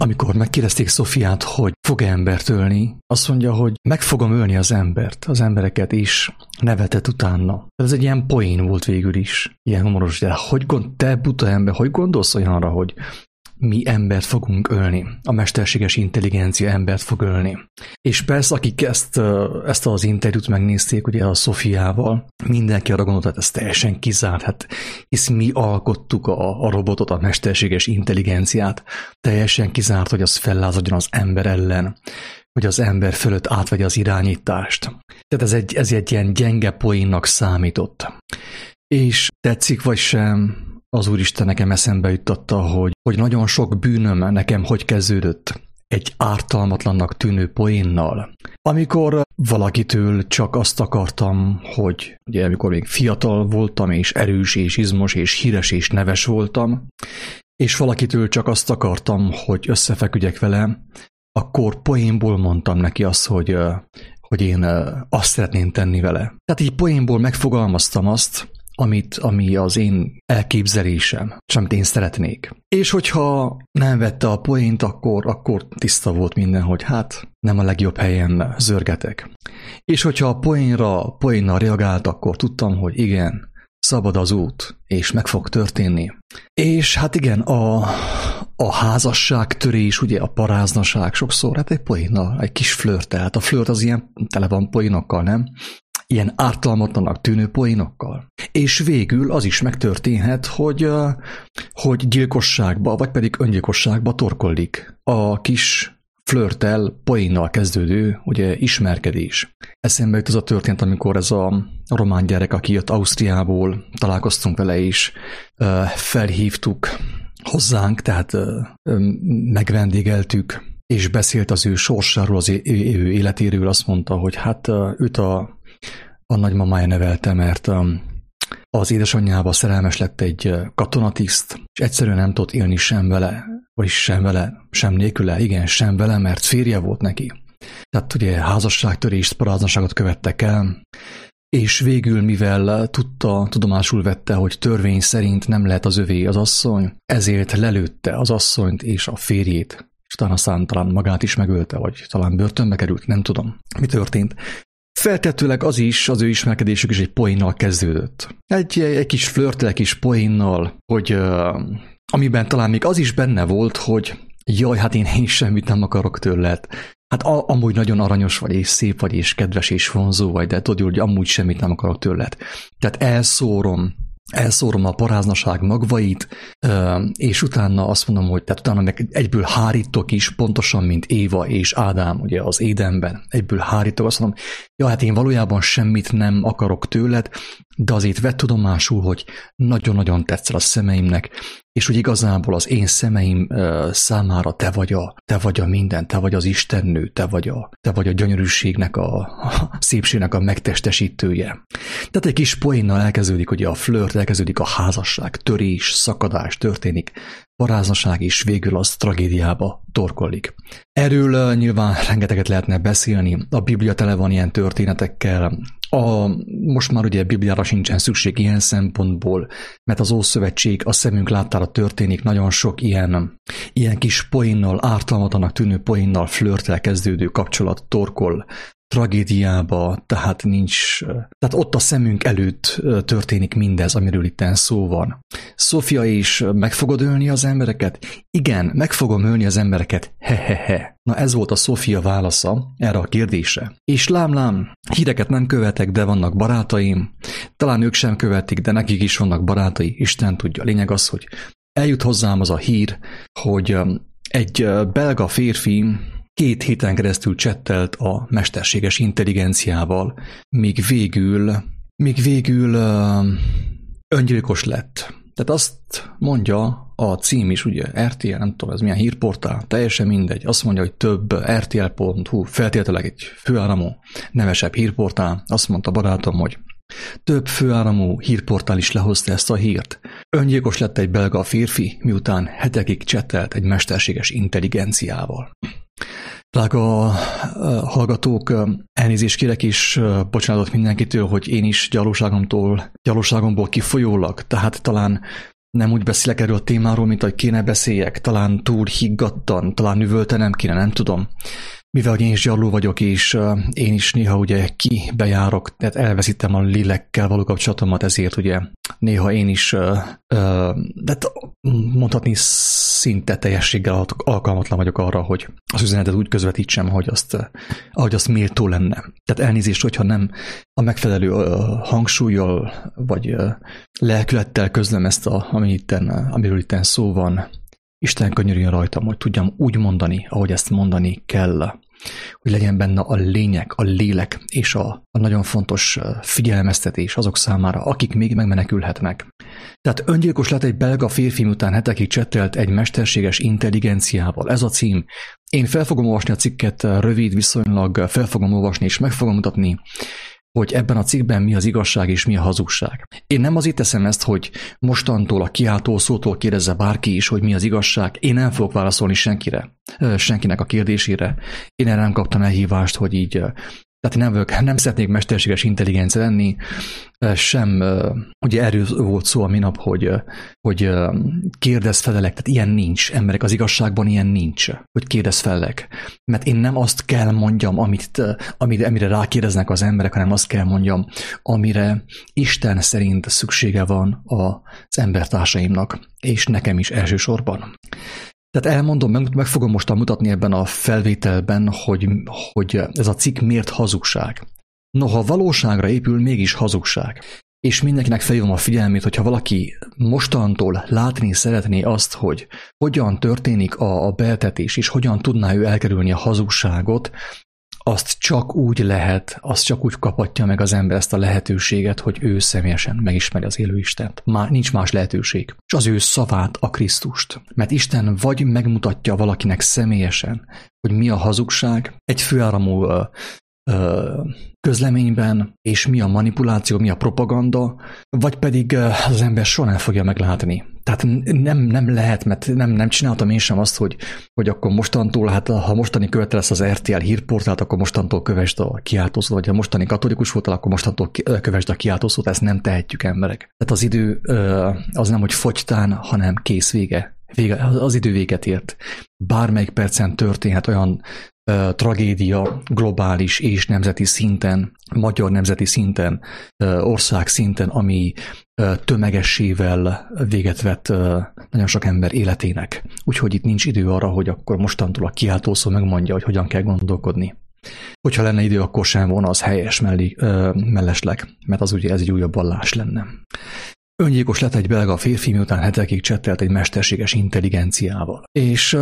amikor megkérdezték Szofiát, hogy fog-e embert ölni, azt mondja, hogy meg fogom ölni az embereket is, nevetett utána. Ez egy ilyen poén volt végül is, ilyen humoros, de te buta ember, hogy gondolsz olyanra, hogy mi embert fogunk ölni, a mesterséges intelligencia embert fog ölni. És persze, akik ezt az interjút megnézték, ugye a Szofiával, mindenki arra gondolt, hogy ez teljesen kizárt, hát hisz mi alkottuk a robotot, a mesterséges intelligenciát, teljesen kizárt, hogy az fellázadjon az ember ellen, hogy az ember fölött átvegye az irányítást. Tehát ez egy ilyen gyenge poénnak számított. És tetszik vagy sem, az Úristen nekem eszembe juttatta, hogy nagyon sok bűnöm nekem hogy kezdődött egy ártalmatlannak tűnő poénnal. Amikor valakitől csak azt akartam, hogy ugye amikor még fiatal voltam, és erős, és izmos, és híres, és neves voltam, és valakitől csak azt akartam, hogy összefeküdjek vele, akkor poénból mondtam neki azt, hogy én azt szeretném tenni vele. Tehát így poénból megfogalmaztam azt, ami az én elképzelésem, és amit én szeretnék. És hogyha nem vette a poént, akkor tiszta volt minden, hogy hát nem a legjobb helyen zörgetek. És hogyha a poénnal reagált, akkor tudtam, hogy igen, szabad az út, és meg fog történni. És hát igen, a házasságtörés, ugye a paráznaság sokszor, hát egy poénnal, egy kis flört, tehát a flört az ilyen tele van poénokkal, nem? Ilyen ártalmatlanak tűnő poénokkal. És végül az is megtörténhet, hogy gyilkosságba, vagy pedig öngyilkosságba torkollik a kis flörttel, poénnal kezdődő, ugye, ismerkedés. Eszembe jut az a történet, amikor ez a román gyerek, aki jött Ausztriából, találkoztunk vele is, felhívtuk hozzánk, tehát megvendégeltük, és beszélt az ő sorsáról, az ő életéről, azt mondta, hogy hát őt a nagymamája nevelte, mert az édesanyjába szerelmes lett egy katonatiszt, és egyszerűen nem tudott élni sem vele, sem nélküle, igen, sem vele, mert férje volt neki. Tehát ugye házasságtörést, paráznaságot követtek el, és végül, mivel tudomásul vette, hogy törvény szerint nem lehet az övé az asszony, ezért lelőtte az asszonyt és a férjét, és aztán talán magát is megölte, vagy talán börtönbe került, nem tudom, mi történt. Feltehetőleg az ő ismerkedésük is egy poénnal kezdődött. Egy kis flörttel, egy kis poénnal, hogy amiben talán még az is benne volt, hogy jaj, hát én semmit nem akarok tőled. Hát amúgy nagyon aranyos vagy, és szép vagy, és kedves, és vonzó vagy, de tudod, hogy amúgy semmit nem akarok tőled. Tehát elszórom a paráznaság magvait, és utána azt mondom, hogy tehát utána meg egyből hárítok is, pontosan, mint Éva és Ádám, ugye az Édenben. Egyből hárítok, azt mondom, ja, hát én valójában semmit nem akarok tőled, de azért vett tudomásul, hogy nagyon-nagyon tetszel a szemeimnek, és hogy igazából az én szemeim számára te vagy a minden, te vagy az istennő, te vagy a gyönyörűségnek, a szépségnek a megtestesítője. Tehát egy kis poénnal elkezdődik ugye a flört, elkezdődik a házasság, törés, szakadás történik, paráznaság, és végül az tragédiába torkollik. Erről nyilván rengeteget lehetne beszélni, a Biblia tele van ilyen történetekkel, most már ugye Bibliára sincsen szükség ilyen szempontból, mert az Ószövetség a szemünk láttára történik, nagyon sok ilyen kis poénnal, ártalmatlanak tűnő poénnal, flörttel kezdődő kapcsolat torkol tragédiába, tehát ott a szemünk előtt történik mindez, amiről itten szó van. Szofia is, meg fogod ölni az embereket? Igen, meg fogom ölni az embereket, hehehe. Na ez volt a Szofia válasza erre a kérdésre. És lám, híreket nem követek, de vannak barátaim. Talán ők sem követik, de nekik is vannak barátai, Isten tudja. A lényeg az, hogy eljut hozzám az a hír, hogy egy belga férfi 2 héten keresztül csettelt a mesterséges intelligenciával, míg végül öngyilkos lett. Tehát azt mondja a cím is, ugye RTL, nem tudom, ez milyen hírportál, teljesen mindegy. Azt mondja, hogy több RTL.hu, feltétlenül egy főáramú, nevesebb hírportál. Azt mondta barátom, hogy több főáramú hírportál is lehozta ezt a hírt. Öngyilkos lett egy belga férfi, miután hetekig csettelt egy mesterséges intelligenciával. Drága hallgatók, elnézést kérek is, bocsánatot mindenkitől, hogy én is gyalóságomból kifolyólag, tehát talán Nem úgy beszélek erről a témáról, mint ahogy kéne beszéljek, talán túl higgadtan, talán üvöltenem kéne, nem tudom. Mivel én is gyarló vagyok, és én is néha ugye kibejárok, tehát elveszítem a lélekkel való kapcsolatomat, ezért ugye néha én is, de mondhatni szinte teljességgel alkalmatlan vagyok arra, hogy az üzenetet úgy közvetítsem, ahogy azt méltó lenne. Tehát elnézést, hogyha nem a megfelelő hangsúlyjal, vagy lelkülettel közlöm ezt, amiről itten szó van. Isten könyörüljön rajtam, hogy tudjam úgy mondani, ahogy ezt mondani kell. Hogy legyen benne a lényeg, a lélek és a nagyon fontos figyelmeztetés azok számára, akik még megmenekülhetnek. Tehát öngyilkos lett egy belga férfi, miután hetekig csettelt egy mesterséges intelligenciával. Ez a cím. Én fel fogom olvasni a cikket, rövid viszonylag, fel fogom olvasni és meg fogom mutatni, hogy ebben a cikkben mi az igazság és mi a hazugság. Én nem azért teszem ezt, hogy mostantól a kiáltó szótól kérdezze bárki is, hogy mi az igazság. Én nem fogok válaszolni senkinek a kérdésére. Én erre nem kaptam elhívást, hogy így... Tehát nem szeretnék mesterséges intelligencia lenni, sem, ugye erről volt szó a minap, hogy kérdez felelek, tehát ilyen nincs, emberek, az igazságban ilyen nincs, hogy kérdez felelek. Mert én nem azt kell mondjam, amire rákérdeznek az emberek, hanem azt kell mondjam, amire Isten szerint szüksége van az embertársaimnak, és nekem is elsősorban. Tehát elmondom, meg fogom mostan mutatni ebben a felvételben, hogy ez a cikk miért hazugság. Noha valóságra épül, mégis hazugság. És mindenkinek felhívom a figyelmét, hogyha valaki mostantól látni szeretné azt, hogy hogyan történik a beltetés, és hogyan tudná ő elkerülni a hazugságot, azt csak úgy lehet, azt csak úgy kaphatja meg az ember ezt a lehetőséget, hogy ő személyesen megismeri az élő Istent. Nincs más lehetőség. És az ő szavát, a Krisztust. Mert Isten vagy megmutatja valakinek személyesen, hogy mi a hazugság, egy főáramú közleményben, és mi a manipuláció, mi a propaganda, vagy pedig az ember soha nem fogja meglátni. Tehát nem lehet, mert nem csináltam én sem azt, hogy akkor mostantól, hát ha mostani követel lesz az RTL hírportált, akkor mostantól kövesd a kiáltószót, vagy ha mostani katolikus voltál, akkor mostantól kövesd a kiáltószót, ezt nem tehetjük emberek. Tehát az idő az nem, hogy fogytán, hanem kész vége. Az idő véget ért. Bármelyik percen történhet olyan tragédia globális és nemzeti szinten, magyar nemzeti szinten, ország szinten, ami tömegessével véget vett nagyon sok ember életének. Úgyhogy itt nincs idő arra, hogy akkor mostantól a kiáltószó megmondja, hogy hogyan kell gondolkodni. Hogyha lenne idő, akkor sem volna az helyes mellesleg, mert az ugye ez egy újabb vallás lenne. Öngyilkos lett egy belga férfi, miután hetekig csettelt egy mesterséges intelligenciával. És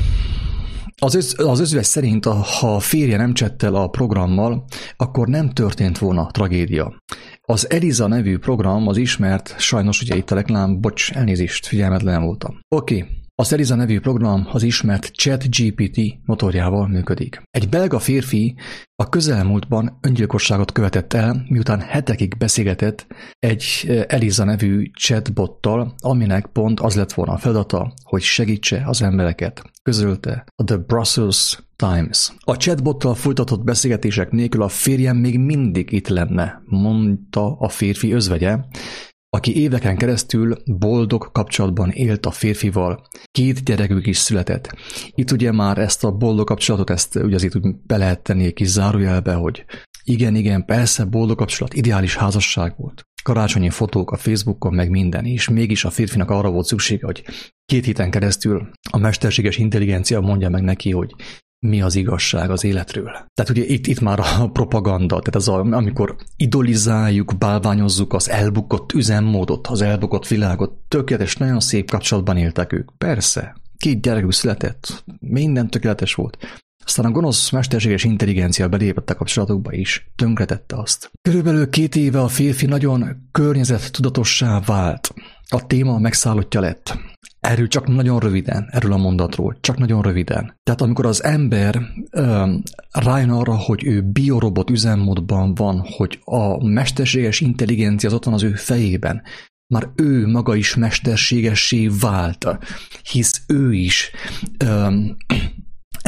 az özvegy szerint, ha a férje nem csettel a programmal, akkor nem történt volna tragédia. Az Eliza nevű program az ismert, sajnos ugye itt a reklám, elnézést, figyelmetlen voltam. Oké. Az Eliza nevű program az ismert ChatGPT motorjával működik. Egy belga férfi a közelmúltban öngyilkosságot követett el, miután hetekig beszélgetett egy Eliza nevű chatbottal, aminek pont az lett volna a feladata, hogy segítse az embereket, közölte a The Brussels Times. A chatbottal folytatott beszélgetések nélkül a férjem még mindig itt lenne, mondta a férfi özvegye, aki éveken keresztül boldog kapcsolatban élt a férfival, 2 gyerekük is született. Itt ugye már ezt a boldog kapcsolatot, ezt ugye azért úgy be lehet tenni egy kis zárójelbe, hogy igen, persze boldog kapcsolat, ideális házasság volt. Karácsonyi fotók a Facebookon, meg minden, és mégis a férfinak arra volt szüksége, hogy 2 héten keresztül a mesterséges intelligencia mondja meg neki, hogy mi az igazság az életről. Tehát ugye itt már a propaganda, tehát amikor idolizáljuk, bálványozzuk az elbukott üzemmódot, az elbukott világot, tökéletes, nagyon szép kapcsolatban éltek ők. Persze, 2 gyerekük született, minden tökéletes volt. Aztán a gonosz mesterséges intelligencia belépett a kapcsolatokba is, tönkretette azt. Körülbelül 2 éve a férfi nagyon környezettudatossá vált. A téma megszállottja lett. Erről csak nagyon röviden, erről a mondatról, csak nagyon röviden. Tehát amikor az ember rájön arra, hogy ő biorobot üzemmódban van, hogy a mesterséges intelligencia az ott van az ő fejében, már ő maga is mesterségessé vált, hisz ő is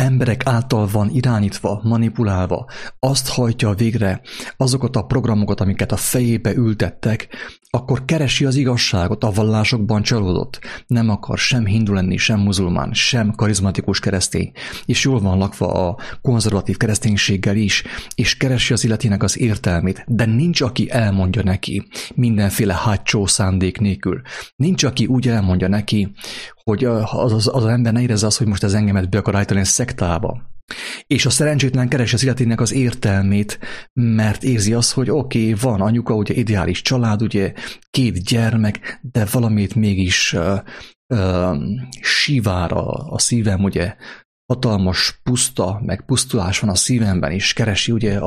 emberek által van irányítva, manipulálva, azt hajtja végre azokat a programokat, amiket a fejébe ültettek, akkor keresi az igazságot, a vallásokban csalódott. Nem akar sem hindu lenni, sem muzulmán, sem karizmatikus keresztény, és jól van lakva a konzervatív kereszténységgel is, és keresi az életének az értelmét, de nincs, aki elmondja neki mindenféle hátsó szándék nélkül. Nincs, aki úgy elmondja neki, hogy az ember ne érezze azt, hogy most ez engemet be akar állítani a szektába. És a szerencsétlen keresi az életének az értelmét, mert érzi azt, hogy oké, van anyuka, ugye ideális család, ugye 2 gyermek, de valamit mégis sivár a szívem, ugye hatalmas puszta, meg pusztulás van a szívemben, és keresi ugye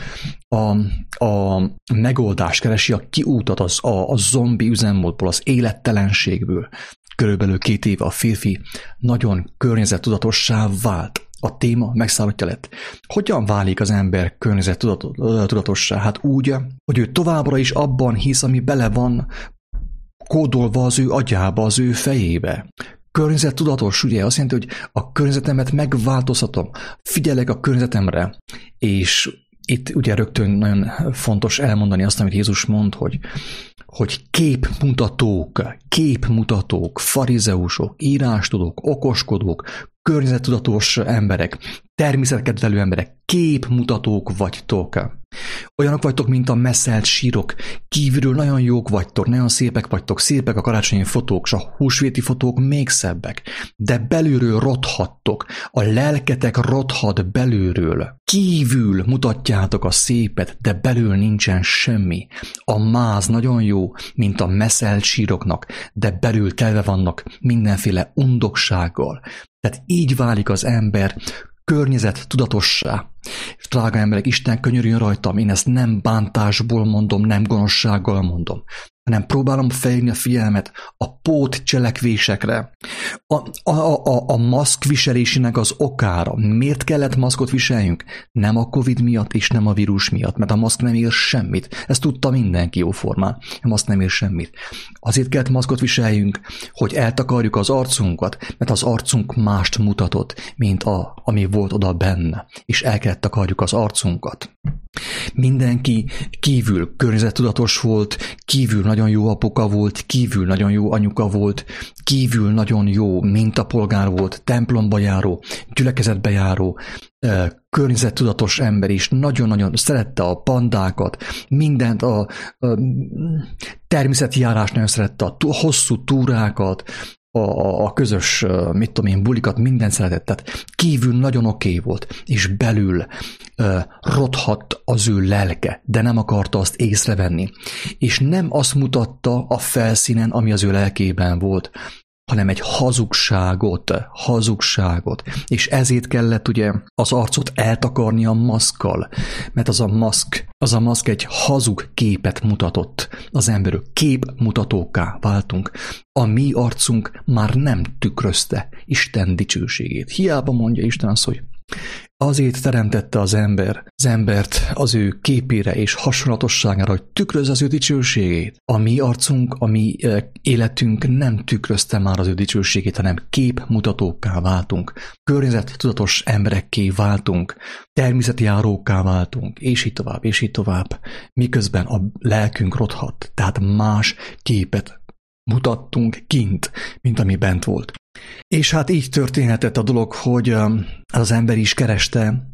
a megoldást, keresi a kiútat a zombi üzemmódból, az élettelenségből. Körülbelül 2 éve a férfi nagyon környezettudatossá vált. A téma megszállottja lett. Hogyan válik az ember környezettudatossá? Hát úgy, hogy ő továbbra is abban hisz, ami bele van kódolva az ő agyába, az ő fejébe. Környezettudatos, ugye azt jelenti, hogy a környezetemet megváltoztatom, figyelek a környezetemre, és itt ugye rögtön nagyon fontos elmondani azt, amit Jézus mond, hogy képmutatók, farizeusok, írástudók, okoskodók, környezettudatos emberek, természetkedvelő emberek, képmutatók vagytok. Olyanok vagytok, mint a messzelt sírok. Kívülről nagyon jók vagytok, nagyon szépek vagytok, szépek a karácsonyi fotók, és a húsvéti fotók még szebbek. De belülről rothattok, a lelketek rothat belülről. Kívül mutatjátok a szépet, de belül nincsen semmi. A máz nagyon jó, mint a messzelt síroknak, de belül telve vannak mindenféle undoksággal. Tehát így válik az ember környezet tudatossá. És drága emberek, Isten könyörüljön rajtam, én ezt nem bántásból mondom, nem gonoszsággal mondom, hanem próbálom felhívni a figyelmet a pótcselekvésekre, a maszk viselésének az okára. Miért kellett maszkot viseljünk? Nem a Covid miatt és nem a vírus miatt, mert a maszk nem ér semmit. Ezt tudta mindenki jóformán. A maszk nem ér semmit. Azért kellett maszkot viseljünk, hogy eltakarjuk az arcunkat, mert az arcunk mást mutatott, mint ami volt oda benne, és el kellett takarjuk az arcunkat. Mindenki kívül környezettudatos volt, kívül nagyon jó apuka volt, kívül nagyon jó anyuka volt, kívül nagyon jó mintapolgár volt, templomba járó, gyülekezetbe járó, környezettudatos ember is, nagyon-nagyon szerette a pandákat, mindent, a természeti járást nagyon szerette, a hosszú túrákat, a közös, bulikat, mindent szeretett, tehát kívül nagyon oké volt, és belül rothadt az ő lelke, de nem akarta azt észrevenni. És nem azt mutatta a felszínen, ami az ő lelkében volt, hanem egy hazugságot. És ezért kellett ugye az arcot eltakarni a maszkkal, mert az a maszk egy hazug képet mutatott az emberről. Képmutatókká váltunk. A mi arcunk már nem tükrözte Isten dicsőségét. Hiába mondja Isten azt, hogy azért teremtette az embert az ő képére és hasonlatosságára, hogy tükrözze az ő dicsőségét. A mi arcunk, a mi életünk nem tükrözte már az ő dicsőségét, hanem képmutatókká váltunk. Környezettudatos emberekké váltunk, természeti járókká váltunk, és így tovább, miközben a lelkünk rothat, tehát más képet mutattunk kint, mint ami bent volt. És hát így történhetett a dolog, hogy az ember is kereste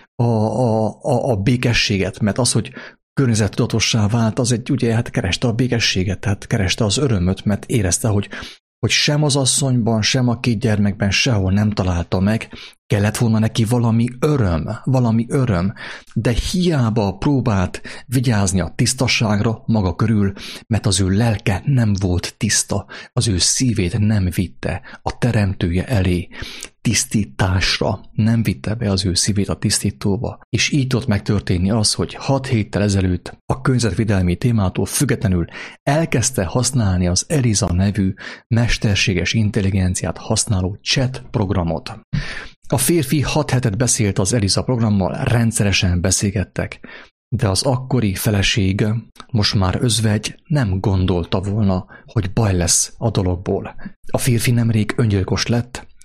a békességet, mert az, hogy környezettudatossá vált, az ugye kereste a békességet, tehát kereste az örömöt, mert érezte, hogy sem az asszonyban, sem a 2 gyermekben sehol nem találta meg, kellett volna neki valami öröm, de hiába próbált vigyázni a tisztaságra maga körül, mert az ő lelke nem volt tiszta, az ő szívét nem vitte a teremtője elé tisztításra, nem vitte be az ő szívét a tisztítóba. És így tudott megtörténni az, hogy 6 héttel ezelőtt a környezetvédelmi témától függetlenül elkezdte használni az Eliza nevű mesterséges intelligenciát használó chat programot. A férfi 6 hetet beszélt az Eliza programmal, rendszeresen beszélgettek, de az akkori feleség, most már özvegy, nem gondolta volna, hogy baj lesz a dologból. A férfi nemrég öngyilkos lett,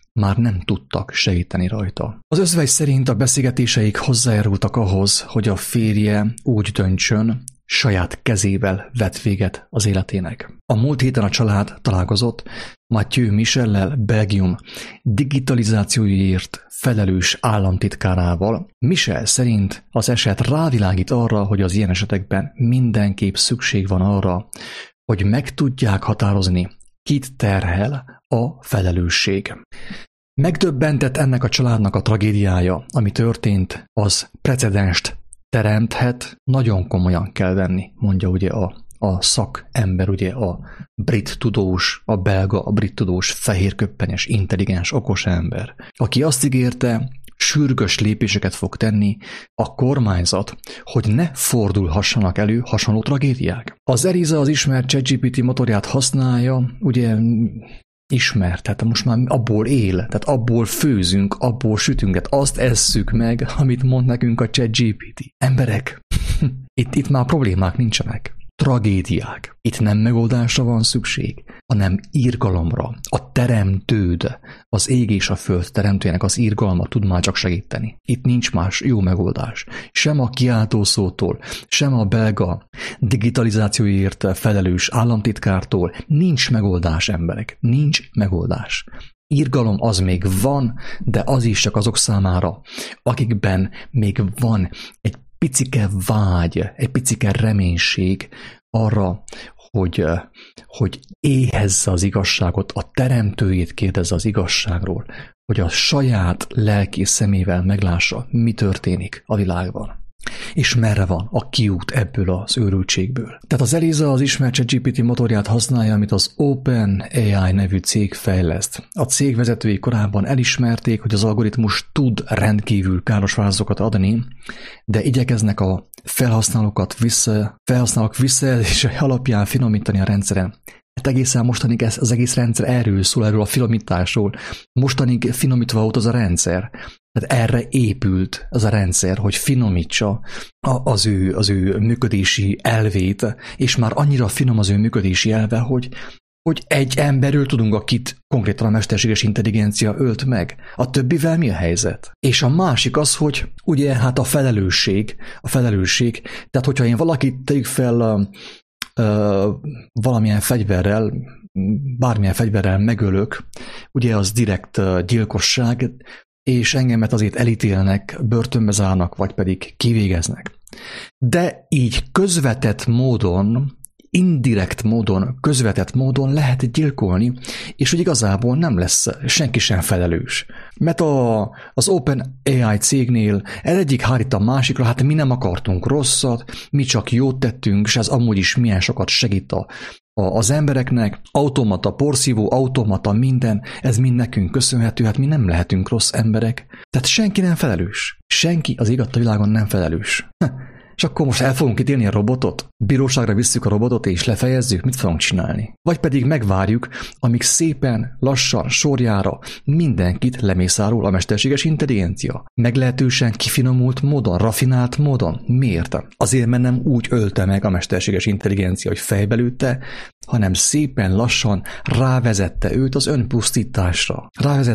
már nem tudtak segíteni rajta. Az özvegy szerint a beszélgetéseik hozzájárultak ahhoz, hogy a férje úgy döntsön, saját kezével vett véget az életének. A múlt héten a család találkozott Mathieu Michellel, Belgium digitalizációért felelős államtitkárával. Michel szerint az eset rávilágít arra, hogy az ilyen esetekben mindenképp szükség van arra, hogy meg tudják határozni, kit terhel a felelősség. Megdöbbentett ennek a családnak a tragédiája, ami történt, az precedenst teremthet, nagyon komolyan kell venni, mondja ugye a szakember, ugye a brit tudós, a belga, a brit tudós, fehérköppenyes, intelligens, okos ember, aki azt ígérte, sürgős lépéseket fog tenni a kormányzat, hogy ne fordulhassanak elő hasonló tragédiák. Az Eliza az ismert ChatGPT motorját használja, ugye ismert, tehát most már abból él, tehát abból főzünk, abból sütünk, tehát azt esszük meg, amit mond nekünk a ChatGPT. Emberek, itt már problémák nincsenek. Tragédiák. Itt nem megoldásra van szükség, hanem irgalomra. A teremtőd, az ég és a föld teremtőjének az irgalma tud már csak segíteni. Itt nincs más jó megoldás. Sem a kiáltószótól, sem a belga digitalizációért felelős államtitkártól nincs megoldás, emberek. Nincs megoldás. Irgalom az még van, de az is csak azok számára, akikben még van egy picike vágy, egy picike reménység arra, hogy éhezze az igazságot, a teremtőjét kérdezze az igazságról, hogy a saját lelki szemével meglássa, mi történik a világban. És merre van a kiút ebből az őrültségből. Tehát az Eliza az ismert ChatGPT motorját használja, amit az OpenAI nevű cég fejleszt. A cég vezetői korábban elismerték, hogy az algoritmus tud rendkívül káros válaszokat adni, de igyekeznek a felhasználók visszajelzései alapján finomítani a rendszeren. Hát egészen mostanig az egész rendszer erről szól, erről a finomításról. Mostanig finomítva volt az a rendszer. Tehát erre épült az a rendszer, hogy finomítsa az ő működési elvét, és már annyira finom az ő működési elve, hogy egy emberről tudunk, akit konkrétan a mesterséges intelligencia ölt meg. A többivel mi a helyzet? És a másik az, hogy ugye hát a felelősség, tehát hogyha én valakit tegyük fel valamilyen fegyverrel, bármilyen fegyverrel megölök, ugye az direkt gyilkosság, és engemet azért elítélnek, börtönbe zárnak, vagy pedig kivégeznek. De így közvetett módon, indirekt módon, közvetett módon lehet gyilkolni, és hogy igazából nem lesz senki sem felelős. Mert az OpenAI cégnél ez egyik hárít a másikra, hát mi nem akartunk rosszat, mi csak jót tettünk, és ez amúgy is milyen sokat segít az embereknek, automata porszívó, automata minden, ez mind nekünk köszönhető, hát mi nem lehetünk rossz emberek. Tehát senki nem felelős. Senki az ég adta világon nem felelős. És akkor most el fogunk ítélni a robotot? Bíróságra visszük a robotot és lefejezzük? Mit fogunk csinálni? Vagy pedig megvárjuk, amíg szépen, lassan, sorjára mindenkit lemészárol a mesterséges intelligencia. Meglehetősen kifinomult módon, rafinált módon. Miért? Azért, mert nem úgy ölte meg a mesterséges intelligencia, hogy fejbelőtte, hanem szépen lassan rávezette őt az önpusztításra.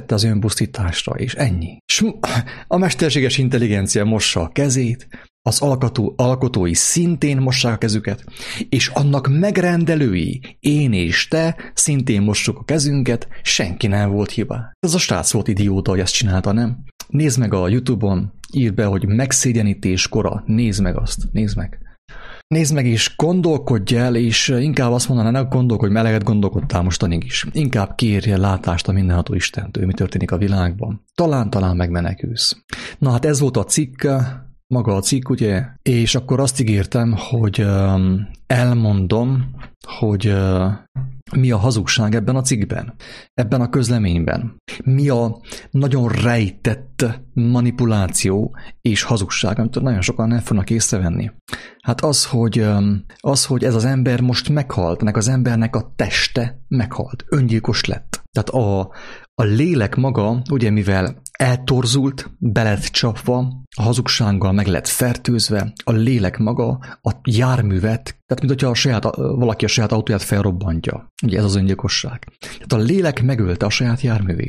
És ennyi. És a mesterséges intelligencia mossa a kezét, az alkotói szintén mossák a kezüket, és annak megrendelői, én és te szintén mossuk a kezünket, senki nem volt hiba. Ez a srác volt idióta, hogy ezt csinálta, nem? Nézd meg a YouTube-on, írd be, hogy megszégyenítés kora, nézd meg azt, nézd meg. Nézd meg és gondolkodj el, és inkább azt mondaná, ne gondolkodj, mert eleget gondolkodtál mostanig is. Inkább kérje látást a mindenható Istentől, mi történik a világban. Talán megmenekülsz. Na hát ez volt a cikk, maga a cikk, ugye? És akkor azt ígértem, hogy elmondom, hogy mi a hazugság ebben a cikkben, ebben a közleményben. Mi a nagyon rejtett manipuláció és hazugság, amit nagyon sokan nem fognak észrevenni. Hát az, hogy ez az ember most meghalt, ennek az embernek a teste meghalt, öngyilkos lett. Tehát a lélek maga, ugye mivel eltorzult, be lett csapva, a hazugsággal meg lett fertőzve, a lélek maga a járművet, tehát mint hogyha valaki a saját autóját felrobbantja. Ugye ez az öngyilkosság. Tehát a lélek megölte a saját járművét.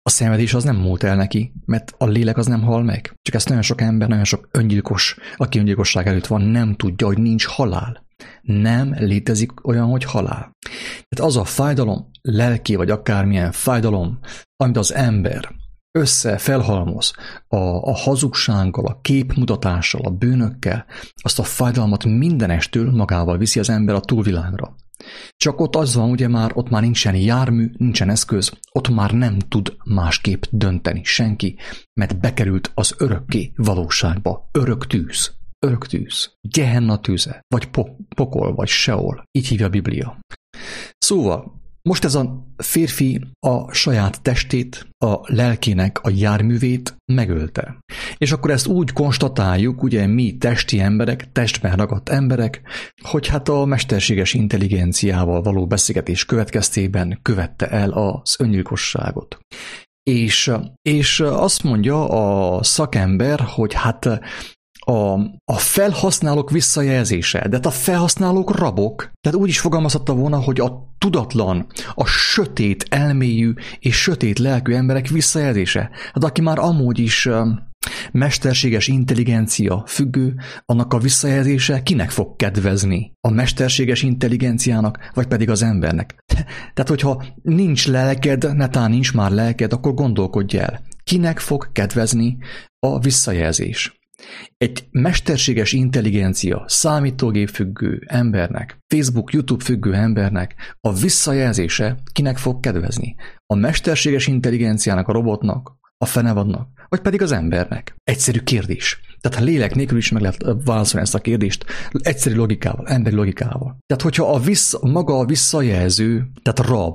A szenvedés az nem múlt el neki, mert a lélek az nem hal meg. Csak ezt nagyon sok ember, nagyon sok öngyilkos, aki öngyilkosság előtt van, nem tudja, hogy nincs halál. Nem létezik olyan, hogy halál. Tehát az a fájdalom, lelki vagy akármilyen fájdalom, amit az ember felhalmoz a hazugsággal, a képmutatással, a bűnökkel, azt a fájdalmat mindenestől magával viszi az ember a túlvilágra. Csak ott az van, ugye ott már nincsen jármű, nincsen eszköz, ott már nem tud másképp dönteni senki, mert bekerült az örökké valóságba, örök tűz, Gehenna tűze, vagy pokol, vagy Seol, így hívja a Biblia. Szóval, most ez a férfi a saját testét, a lelkének a járművét megölte. És akkor ezt úgy konstatáljuk, ugye mi testi emberek, testben ragadt emberek, hogy hát a mesterséges intelligenciával való beszélgetés következtében követte el az öngyilkosságot. És azt mondja a szakember, hogy hát a felhasználók visszajelzése, de hát a felhasználók rabok, tehát úgy is fogalmazhatta volna, hogy a tudatlan, a sötét elméjű és sötét lelkű emberek visszajelzése. Hát aki már amúgy is mesterséges intelligencia függő, annak a visszajelzése kinek fog kedvezni? A mesterséges intelligenciának, vagy pedig az embernek? Tehát, hogyha nincs lelked, netán nincs már lelked, akkor gondolkodj el. Kinek fog kedvezni a visszajelzés? Egy mesterséges intelligencia, számítógép függő embernek, Facebook, YouTube függő embernek a visszajelzése kinek fog kedvezni? A mesterséges intelligenciának, a robotnak, a fenevadnak, vagy pedig az embernek? Egyszerű kérdés. Tehát a lélek nélkül is meg lehet válaszolni ezt a kérdést egyszerű logikával, emberi logikával. Tehát hogyha maga a visszajelző, tehát rab,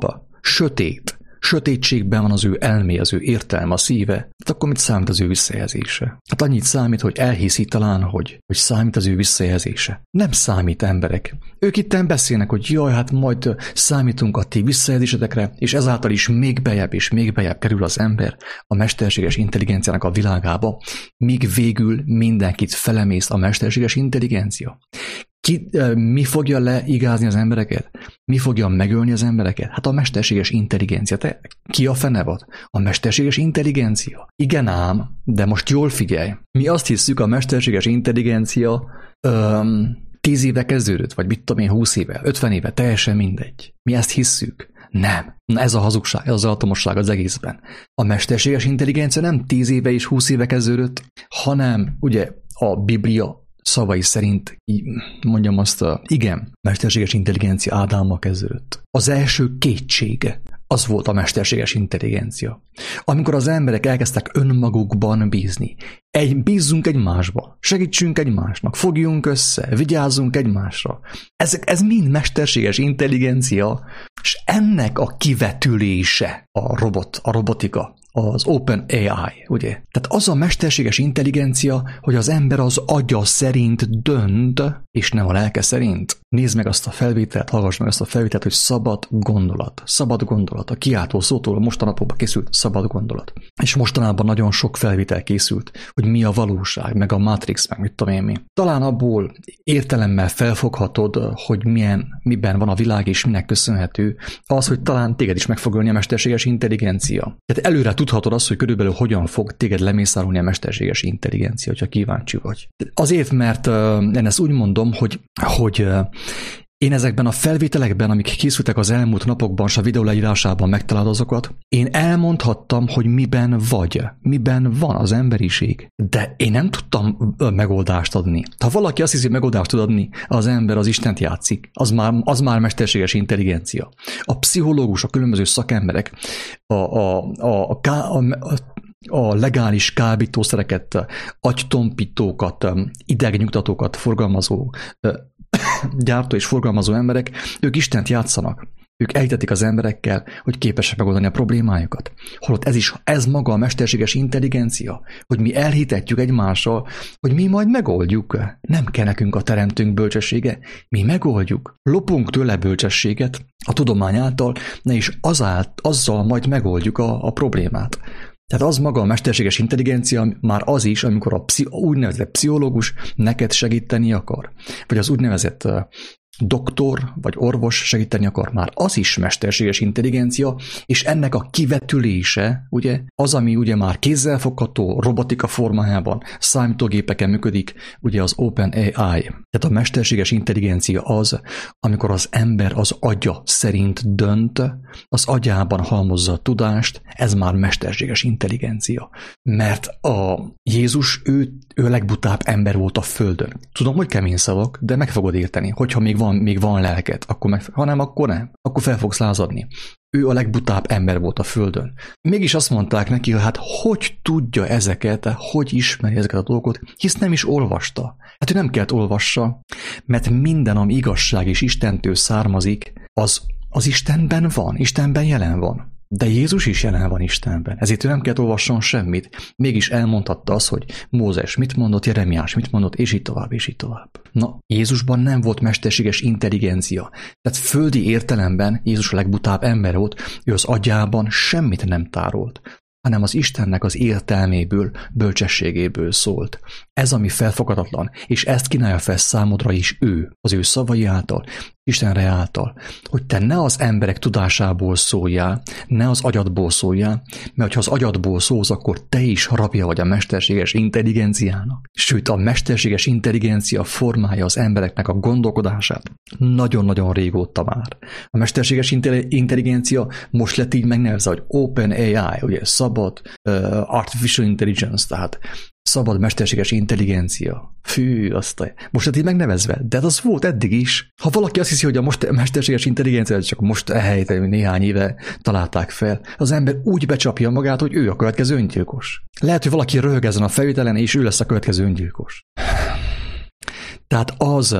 sötétségben van az ő elmé, az ő értelme, a szíve, tehát akkor mit számít az ő visszajelzése? Hát annyit számít, hogy elhiszi talán, hogy számít az ő visszajelzése. Nem számít, emberek. Ők itten beszélnek, hogy jaj, hát majd számítunk a ti visszajelzésetekre, és ezáltal is még bejebb kerül az ember a mesterséges intelligenciának a világába, míg végül mindenkit felemészt a mesterséges intelligencia. Mi fogja leigázni az embereket? Mi fogja megölni az embereket? Hát a mesterséges intelligencia. Ki a fenevad? A mesterséges intelligencia. Igen ám, de most jól figyelj. Mi azt hiszük, a mesterséges intelligencia 10 éve kezdődött, vagy mit tudom én, 20 éve, 50 éve, teljesen mindegy. Mi ezt hisszük. Nem. Na ez a hazugság, ez az atomosság az egészben. A mesterséges intelligencia nem 10 éve és 20 éve kezdődött, hanem ugye a Biblia szavai szerint, mondjam azt, igen, mesterséges intelligencia Ádámmal kezdődött. Az első kétség az volt a mesterséges intelligencia. Amikor az emberek elkezdtek önmagukban bízni. Bízzunk egymásba, segítsünk egymásnak, fogjunk össze, vigyázzunk egymásra. Ez mind mesterséges intelligencia, és ennek a kivetülése a robotika, az OpenAI, ugye? Tehát az a mesterséges intelligencia, hogy az ember az agya szerint dönt, és nem a lelke szerint. Nézd meg azt a felvételt, hallgass meg azt a felvételt, hogy szabad gondolat, a kiáltó szótól a mostanapokban készült szabad gondolat. És mostanában nagyon sok felvétel készült, hogy mi a valóság, meg a Matrix, meg mit tudom én mi. Talán abból értelemmel felfoghatod, hogy miben van a világ, és minek köszönhető az, hogy talán téged is meg fog ölni a mesterséges intelligencia. Tehát előre tudhatod azt, hogy körülbelül hogyan fog téged lemészárolni a mesterséges intelligencia, hogyha kíváncsi vagy. Azért, mert én ezt úgy mondom, hogy én ezekben a felvételekben, amik készültek az elmúlt napokban, és a videó leírásában megtalálod azokat, én elmondhattam, hogy miben van az emberiség, de én nem tudtam megoldást adni. Ha valaki azt hiszi, megoldást tud adni, az ember az Istent játszik, az már mesterséges intelligencia. A pszichológus, a különböző szakemberek, a legális kábítószereket, agytompítókat, idegnyugtatókat forgalmazó gyártó és forgalmazó emberek, ők Istent játszanak. Ők elhitetik az emberekkel, hogy képesek megoldani a problémájukat. Holott ez maga a mesterséges intelligencia, hogy mi elhitetjük egymással, hogy mi majd megoldjuk. Nem kell nekünk a teremtőnk bölcsessége, mi megoldjuk. Lopunk tőle bölcsességet a tudomány által, és azzal majd megoldjuk a problémát. Tehát az maga a mesterséges intelligencia már az is, amikor a úgynevezett pszichológus neked segíteni akar. Vagy az úgynevezett doktor vagy orvos segíteni akar, már az is mesterséges intelligencia, és ennek a kivetülése, ugye, az, ami ugye már kézzelfogható, robotika formájában, számítógépeken működik, ugye az OpenAI. Tehát a mesterséges intelligencia az, amikor az ember az agya szerint dönt, az agyában halmozza a tudást, ez már mesterséges intelligencia. Mert a Jézus, ő a legbutább ember volt a földön. Tudom, hogy kemény szavak, de meg fogod érteni, hogyha még van lelked, ha nem, akkor nem. Akkor fel fogsz lázadni. Ő a legbutább ember volt a földön. Mégis azt mondták neki, hogy hát hogy tudja ezeket, hogy ismeri ezeket a dolgokat, hisz nem is olvasta. Hát ő nem kellett olvassa, mert minden, ami igazság és Istentől származik, az Istenben van, Istenben jelen van. De Jézus is jelen van Istenben, ezért ő nem kellett olvasson semmit. Mégis elmondhatta azt, hogy Mózes mit mondott, Jeremiás mit mondott, és így tovább, és így tovább. Na, Jézusban nem volt mesterséges intelligencia. Tehát földi értelemben Jézus a legbutább ember volt, ő az agyában semmit nem tárolt, hanem az Istennek az értelméből, bölcsességéből szólt. Ez, ami felfoghatatlan, és ezt kínálja fel számodra is ő, az ő szavai által, Istenre által, hogy te ne az emberek tudásából szóljál, ne az agyadból szóljál, mert ha az agyadból szólsz, akkor te is rabja vagy a mesterséges intelligenciának. Sőt, a mesterséges intelligencia formálja az embereknek a gondolkodását nagyon-nagyon régóta már. A mesterséges intelligencia most lett így megnevezve, hogy OpenAI, ugye szabad Artificial Intelligence, tehát szabad mesterséges intelligencia. Fű, most lett így megnevezve, de az volt eddig is. Ha valaki azt hiszi, hogy a mesterséges intelligencia csak most néhány éve találták fel, az ember úgy becsapja magát, hogy ő a következő öngyilkos. Lehet, hogy valaki röhög ezen a felvételen, és ő lesz a következő öngyilkos. Tehát az,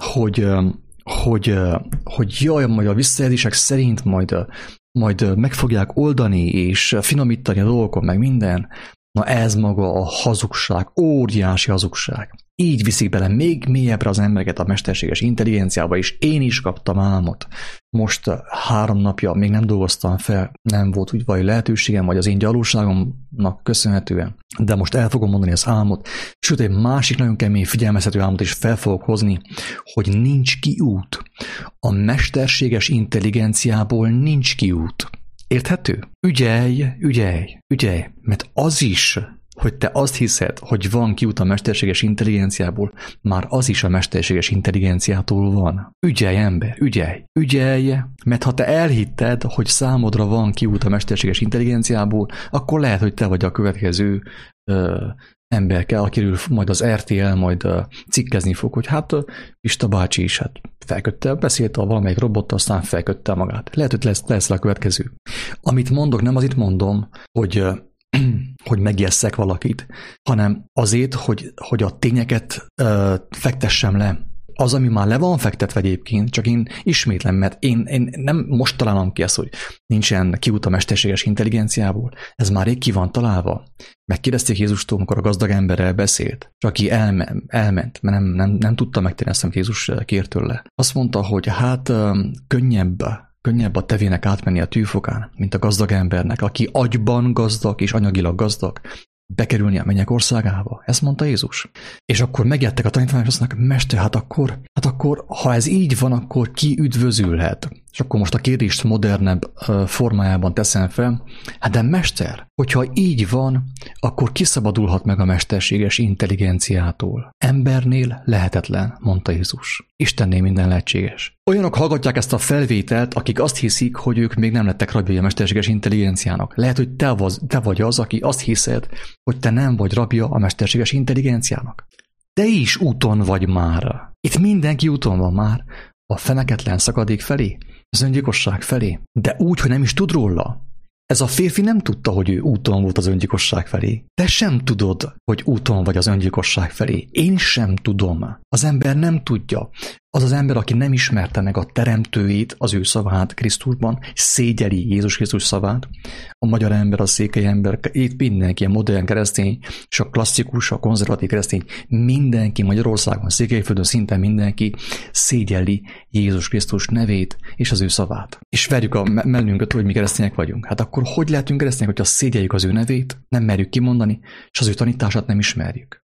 hogy jaj, majd a visszajelzések szerint majd meg fogják oldani, és finomítani a dolgokon, meg minden. Na ez maga a hazugság, óriási hazugság. Így viszik bele még mélyebbre az embereket a mesterséges intelligenciába, és én is kaptam álmot. Most 3 napja még nem dolgoztam fel, nem volt úgy vagy lehetőségem, vagy az én gyalóságomnak köszönhetően, de most el fogom mondani az álmot, sőt egy másik nagyon kemény figyelmeztető álmot is fel fogok hozni, hogy nincs kiút. A mesterséges intelligenciából nincs kiút. Érthető? Ügyelj, mert az is, hogy te azt hiszed, hogy van kiút a mesterséges intelligenciából, már az is a mesterséges intelligenciától van. Ügyelj, ember, ügyelj, mert ha te elhitted, hogy számodra van kiút a mesterséges intelligenciából, akkor lehet, hogy te vagy a következő emberke, akiről majd az RTL majd cikkezni fog, hogy hát Pista bácsi is felkötte, beszélt a valamelyik robottal, aztán felkötte magát. Lehet, hogy lesz a következő. Amit mondok, nem azért mondom, hogy megjesszek valakit, hanem azért, hogy a tényeket fektessem le. Az, ami már le van fektetve egyébként, csak én ismétlem, mert én nem most találom ki ezt, hogy nincsen kiút a mesterséges intelligenciából. Ez már rég ki van találva. Megkérdezték Jézustól, amikor a gazdag emberrel beszélt, csak aki elment, mert nem tudta megtenni azt, amit Jézus kért tőle. Azt mondta, hogy hát könnyebb a tevének átmenni a tűfokán, mint a gazdag embernek, aki agyban gazdag és anyagilag gazdag, bekerülni a mennyek országába. Ezt mondta Jézus. És akkor megjettek a tanítványok, és azt mondták, mester, hát akkor, ha ez így van, akkor ki üdvözülhet? És akkor most a kérdést modernebb formájában teszem fel. Hát de mester, hogyha így van, akkor kiszabadulhat meg a mesterséges intelligenciától. Embernél lehetetlen, mondta Jézus. Istennél minden lehetséges. Olyanok hallgatják ezt a felvételt, akik azt hiszik, hogy ők még nem lettek rabjai a mesterséges intelligenciának. Lehet, hogy te vagy az, aki azt hiszed, hogy te nem vagy rabja a mesterséges intelligenciának. Te is úton vagy már. Itt mindenki úton van már. A feneketlen szakadék felé, az öngyilkosság felé. De úgy, hogy nem is tud róla. Ez a férfi nem tudta, hogy ő úton volt az öngyilkosság felé. Te sem tudod, hogy úton vagy az öngyilkosság felé. Én sem tudom. Az ember nem tudja. Az az ember, aki nem ismerte meg a teremtőjét, az ő szavát Krisztusban, szégyeli Jézus Krisztus szavát. A magyar ember, a székely ember, itt mindenki, a modern keresztény, és a klasszikus, a konzervatív keresztény, mindenki Magyarországon, Székelyföldön szinte mindenki szégyeli Jézus Krisztus nevét és az ő szavát. És verjük a mellünket, hogy mi keresztények vagyunk. Hát akkor hogy lehetünk keresztények, hogyha szégyeljük az ő nevét, nem merjük kimondani, és az ő tanítását nem ismerjük?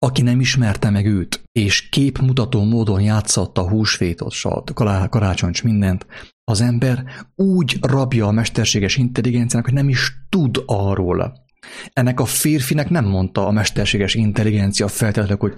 aki nem ismerte meg őt, és képmutató módon játszatta a húsvétot, a karácsonyt, mindent, az ember úgy rabja a mesterséges intelligenciának, hogy nem is tud arról. Ennek a férfinek nem mondta a mesterséges intelligencia feltétlenül, hogy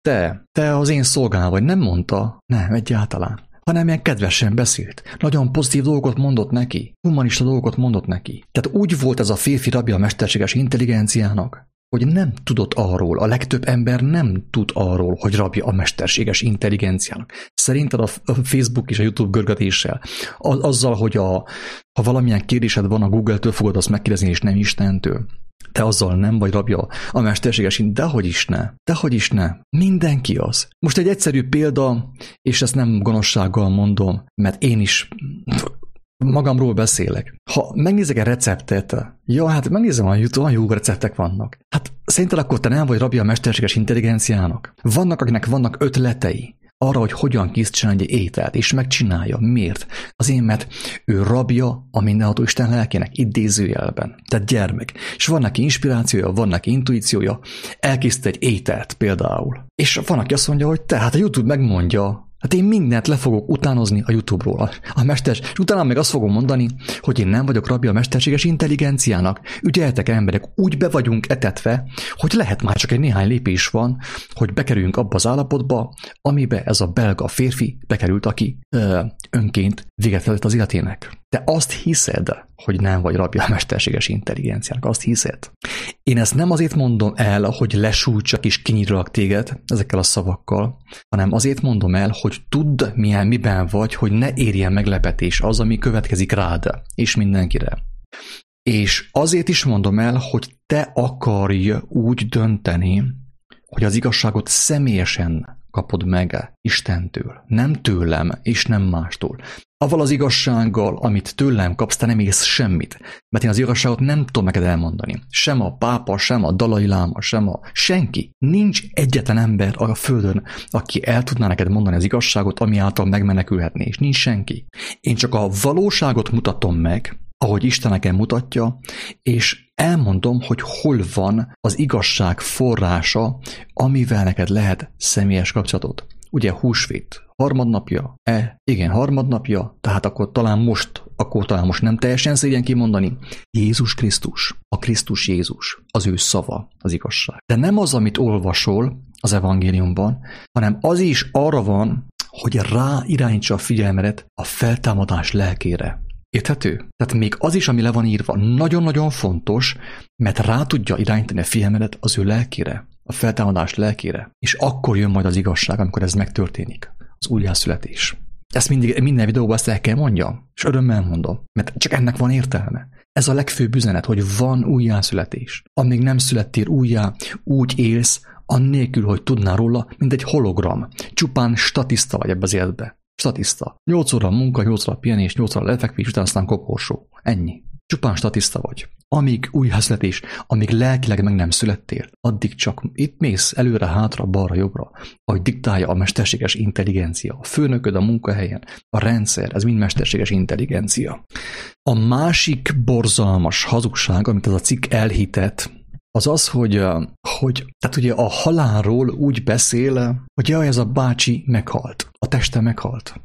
te az én szolgám vagy, nem mondta, nem, egyáltalán, hanem ilyen kedvesen beszélt. Nagyon pozitív dolgokat mondott neki, humanista dolgokat mondott neki. Tehát úgy volt ez a férfi rabja a mesterséges intelligenciának, hogy nem tudott arról, a legtöbb ember nem tud arról, hogy rabja a mesterséges intelligenciának. Szerinted a Facebook és a YouTube görgetéssel, azzal, hogy ha valamilyen kérdésed van, a Google-től fogod azt megkérdezni, és nem Istentől, te azzal nem vagy rabja a mesterséges intelligenciának, dehogy is ne. Mindenki az. Most egy egyszerű példa, és ezt nem gonoszsággal mondom, mert én is magamról beszélek. Ha megnézek egy receptet, hát megnézem a YouTube, jó receptek vannak. Hát szerinted akkor te nem vagy rabja a mesterséges intelligenciának? Vannak, akinek vannak ötletei arra, hogy hogyan készítsen egy ételt, és megcsinálja. Miért? Azért, mert ő rabja a mindenható Isten lelkének, idézőjelben. Tehát gyermek. És van neki inspirációja, van neki intuíciója, elkészít egy ételt például. És van, aki azt mondja, hogy tehát a YouTube megmondja, hát én mindent le fogok utánozni a YouTube-ról. És utána meg azt fogom mondani, hogy én nem vagyok rabja a mesterséges intelligenciának. Ügyeltek emberek, úgy be vagyunk etetve, hogy lehet már csak egy néhány lépés van, hogy bekerüljünk abba az állapotba, amibe ez a belga férfi bekerült, aki önként véget vetett az életének. Te azt hiszed, hogy nem vagy rabja a mesterséges intelligenciának. Azt hiszed. Én ezt nem azért mondom el, hogy lesújtsak és kinyírlak téged ezekkel a szavakkal, hanem azért mondom el, hogy tudd, miben vagy, hogy ne érjen meglepetés az, ami következik rád, és mindenkire. És azért is mondom el, hogy te akarj úgy dönteni, hogy az igazságot személyesen kapod meg Istentől. Nem tőlem, és nem mástól. Avval az igazsággal, amit tőlem kapsz, te nem érsz semmit. Mert én az igazságot nem tudom neked elmondani. Sem a pápa, sem a dalai láma, senki. Nincs egyetlen ember a földön, aki el tudná neked mondani az igazságot, ami által megmenekülhetné, és nincs senki. Én csak a valóságot mutatom meg, ahogy Isten nekem mutatja, és elmondom, hogy hol van az igazság forrása, amivel neked lehet személyes kapcsolatot. Ugye húsvét harmadnapja? Igen, harmadnapja, tehát akkor talán most nem teljesen szégyen kimondani. Jézus Krisztus, a Krisztus Jézus, az ő szava, az igazság. De nem az, amit olvasol az evangéliumban, hanem az is arra van, hogy rá irányítsa a figyelmedet a feltámadás lelkére. Érthető? Tehát még az is, ami le van írva, nagyon-nagyon fontos, mert rá tudja irányítani a figyelmedet az ő lelkére, a feltámadás lelkére. És akkor jön majd az igazság, amikor ez megtörténik. Az újjászületés. Ezt minden videóban ezt el kell mondjam, és örömmel mondom, mert csak ennek van értelme. Ez a legfőbb üzenet, hogy van újjászületés. Amíg nem születtél újjá, úgy élsz, annélkül, hogy tudnál róla, mint egy hologram. Csupán statiszta vagy ebbe az életbe. Statiszta. 8 óra munka, 8 óra pihenés, 8 óra lefekvés, utána aztán koporsó. Ennyi. Csupán statiszta vagy. Amíg újjászületés, amíg lelkileg meg nem születtél, addig csak itt mész előre, hátra, balra, jobbra, ahogy diktálja a mesterséges intelligencia. A főnököd a munkahelyen, a rendszer, ez mind mesterséges intelligencia. A másik borzalmas hazugság, amit ez a cikk elhitet, az az, hogy tehát ugye a halálról úgy beszél, hogy jaj, ez a bácsi meghalt, a teste meghalt.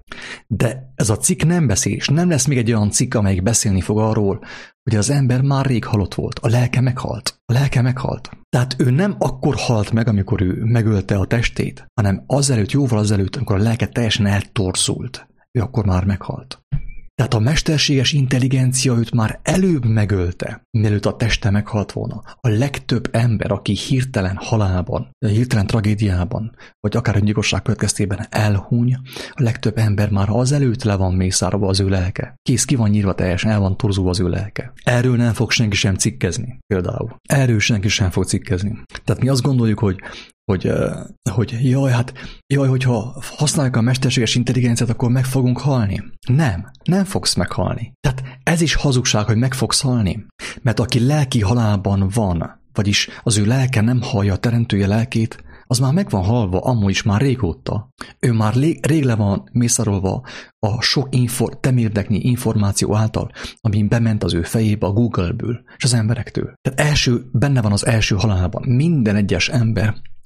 De ez a cikk nem beszél, és nem lesz még egy olyan cikk, amelyik beszélni fog arról, hogy az ember már rég halott volt, a lelke meghalt. A lelke meghalt. Tehát ő nem akkor halt meg, amikor ő megölte a testét, hanem jóval azelőtt, amikor a lelke teljesen eltorzult. Ő akkor már meghalt. Tehát a mesterséges intelligencia őt már előbb megölte, mielőtt a teste meghalt volna. A legtöbb ember, aki hirtelen halálban, hirtelen tragédiában, vagy akár egy gyilkosság következtében elhuny, a legtöbb ember már azelőtt le van mészárolva az ő lelke. Kész, ki van nyírva teljesen, el van torzulva az ő lelke. Erről nem fog senki sem cikkezni, például. Erről senki sem fog cikkezni. Tehát mi azt gondoljuk, hogy jaj, hogyha használjuk a mesterséges intelligenciát, akkor meg fogunk halni. Nem fogsz meghalni. Tehát ez is hazugság, hogy meg fogsz halni. Mert aki lelki halálban van, vagyis az ő lelke nem hallja a teremtője lelkét, az már meg van halva, amúgy is már régóta. Ő már rég le van mészárolva a sok temérdeknyi információ által, ami bement az ő fejébe a Google-ből és az emberektől. Tehát benne van az első halálban. Minden egyes ember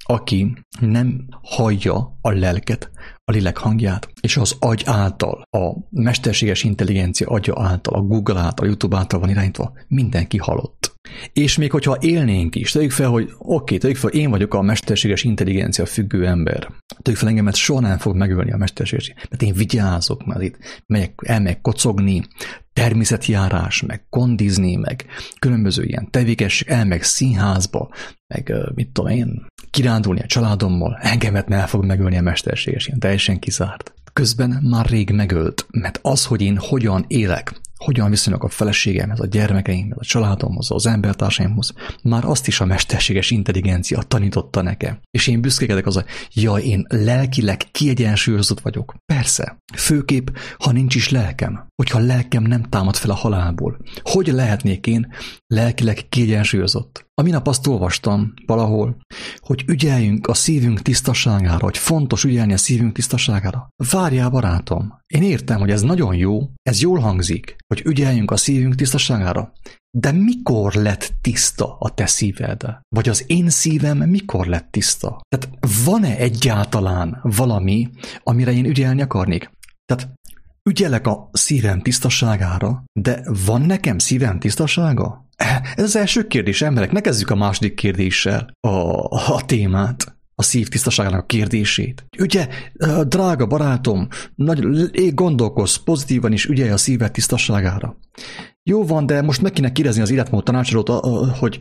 aki nem hallja a lelket, a lélek hangját, és az agy által, a mesterséges intelligencia agya által, a Google által, a YouTube által van irányítva, mindenki halott. És még hogyha élnénk is, tegyük fel, hogy tegyük fel, én vagyok a mesterséges intelligencia függő ember. Tegyük fel engemet, soha nem fog megölni a mesterséges, mert én vigyázok, mert itt elmegyek kocogni, természetjárás, meg kondizni, meg különböző ilyen tevékenység, elmegyek színházba, meg mit tudom én, kirándulni a családommal, engemet nem fog megölni a mesterséges, ilyen teljesen kizárt. Közben már rég megölt, mert az, hogy én hogyan élek, hogyan viszonyulok a feleségemhez, a gyermekeimhez, a családomhoz, az embertársaimhoz, már azt is a mesterséges intelligencia tanította nekem. És én büszkékedek én lelkileg kiegyensúlyozott vagyok. Persze, főképp, ha nincs is lelkem, hogyha lelkem nem támad fel a halálból. Hogy lehetnék én lelkileg kiegyensúlyozott? A minap azt olvastam valahol, hogy ügyeljünk a szívünk tisztaságára, hogy fontos ügyelni a szívünk tisztaságára. Várjál, barátom, én értem, hogy ez nagyon jó, ez jól hangzik, hogy ügyeljünk a szívünk tisztaságára, de mikor lett tiszta a te szíved? Vagy az én szívem mikor lett tiszta? Tehát van-e egyáltalán valami, amire én ügyelni akarnék? Tehát ügyelek a szívem tisztaságára, de van nekem szívem tisztasága? Ez az első kérdés, emberek. Ne kezdjük a második kérdéssel a témát, a szív tisztaságának a kérdését. Ugye, drága barátom, gondolkozz pozitívan is, ügyelj a szíved tisztaságára. Jó van, de most meg kéne kérdezni az életmód tanácsadót, hogy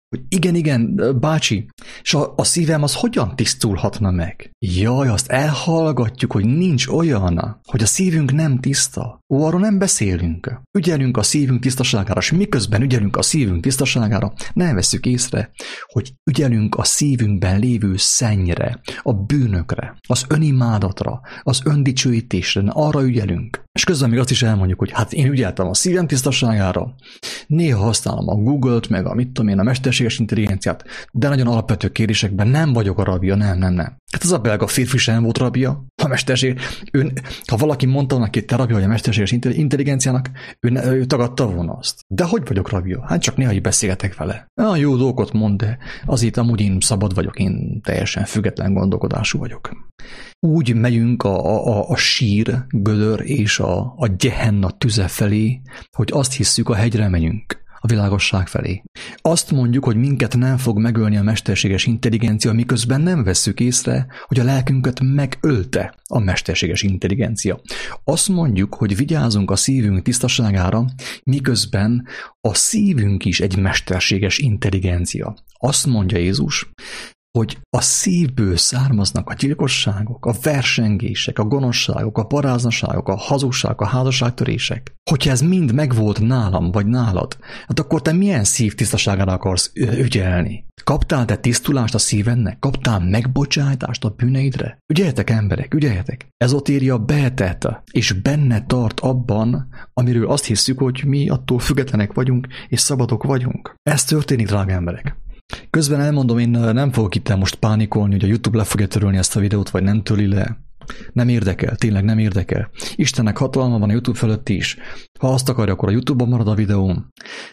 igen, bácsi, és a szívem az hogyan tisztulhatna meg? Jaj, azt elhallgatjuk, hogy nincs olyan, hogy a szívünk nem tiszta. Arról nem beszélünk. Ügyelünk a szívünk tisztaságára, és miközben ügyelünk a szívünk tisztaságára, nem vesszük észre, hogy ügyelünk a szívünkben lévő szennyre, a bűnökre, az önimádatra, az öndicsőítésre, arra ügyelünk. És közben még azt is elmondjuk, hogy hát én ügyeltem a szívem tisztaságára, néha használom a Google-t, meg a a mesterséges intelligenciát, de nagyon alapvető kérdésekben nem vagyok a rabja, nem. Hát az a belga férfi sem volt rabja, a mesterség. Ha valaki mondta neki, te rabja vagy a mesterséges intelligenciának, ő tagadta volna azt. De hogy vagyok rabja? Hát csak néha így beszélgetek vele. Jó dolgot mond, de azért amúgy én szabad vagyok, én teljesen független gondolkodású vagyok. Úgy megyünk a sír, gödör és a Gehenna tüze felé, hogy azt hisszük, a hegyre megyünk, a világosság felé. Azt mondjuk, hogy minket nem fog megölni a mesterséges intelligencia, miközben nem vesszük észre, hogy a lelkünket megölte a mesterséges intelligencia. Azt mondjuk, hogy vigyázunk a szívünk tisztaságára, miközben a szívünk is egy mesterséges intelligencia. Azt mondja Jézus, hogy a szívből származnak a gyilkosságok, a versengések, a gonoszságok, a paráznaságok, a hazugságok, a házasságtörések. Hogyha ez mind megvolt nálam vagy nálad, hát akkor te milyen szívtisztaságára akarsz ügyelni? Kaptál te tisztulást a szívednek? Kaptál megbocsájtást a bűneidre? Ügyeljetek, emberek, ügyeljetek! Ezotéria behetett, és benne tart abban, amiről azt hiszük, hogy mi attól függetlenek vagyunk, és szabadok vagyunk. Ez történik, drága emberek. Közben elmondom, én nem fogok itt most pánikolni, hogy a YouTube le fogja törölni ezt a videót, vagy nem töri le. Nem érdekel, tényleg nem érdekel. Istennek hatalma van a YouTube fölött is. Ha azt akarja, akkor a YouTube-ban marad a videóm.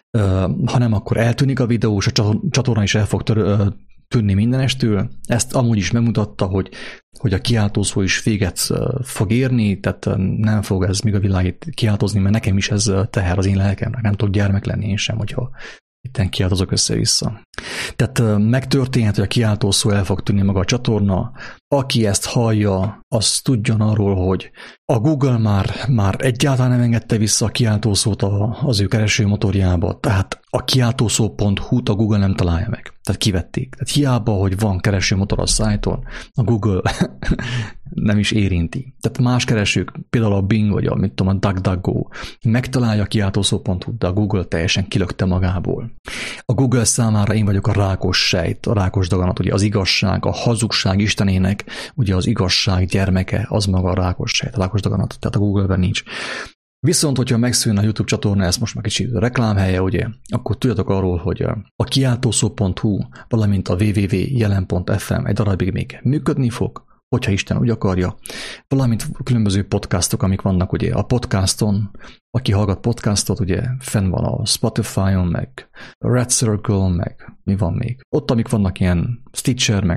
Ha nem, akkor eltűnik a videó, és a csatorna is el fog tűnni mindenestől. Ezt amúgy is megmutatta, hogy a kiáltószó is véget fog érni, tehát nem fog ez még a világit kiáltozni, mert nekem is ez teher az én lelkemnek. Nem tudok gyermek lenni én sem, hogyha itten kiáltozok össze-vissza. Tehát megtörténhet, hogy a kiáltószó el fog tűnni maga a csatorna. Aki ezt hallja, az tudjon arról, hogy a Google már egyáltalán nem engedte vissza a kiáltószót az ő keresőmotorjába, tehát a kiáltószó.hu-t a Google nem találja meg. Tehát kivették. Tehát hiába, hogy van keresőmotor a szájton, a Google nem is érinti. Tehát más keresők, például a Bing vagy a DuckDuckGo megtalálja a kiáltószó.hu, de a Google teljesen kilökte magából. A Google számára én vagyok a rákos sejt, a rákos daganat, ugye az igazság, a hazugság istenének, ugye az igazság gyermeke, az maga a rákos sejt, a rákos daganat, tehát a Google-ben nincs. Viszont, hogyha megszűnne a YouTube csatorna, ez most már kicsit reklámhelye, ugye, akkor tudjatok arról, hogy a kiáltószó.hu, valamint a www.jelen.fm egy darabig még működni fog, hogyha Isten úgy akarja, valamint különböző podcastok, amik vannak ugye a podcaston, aki hallgat podcastot, ugye fenn van a Spotify-on, meg a Red Circle, meg mi van még. Ott, amik vannak ilyen Stitcher, meg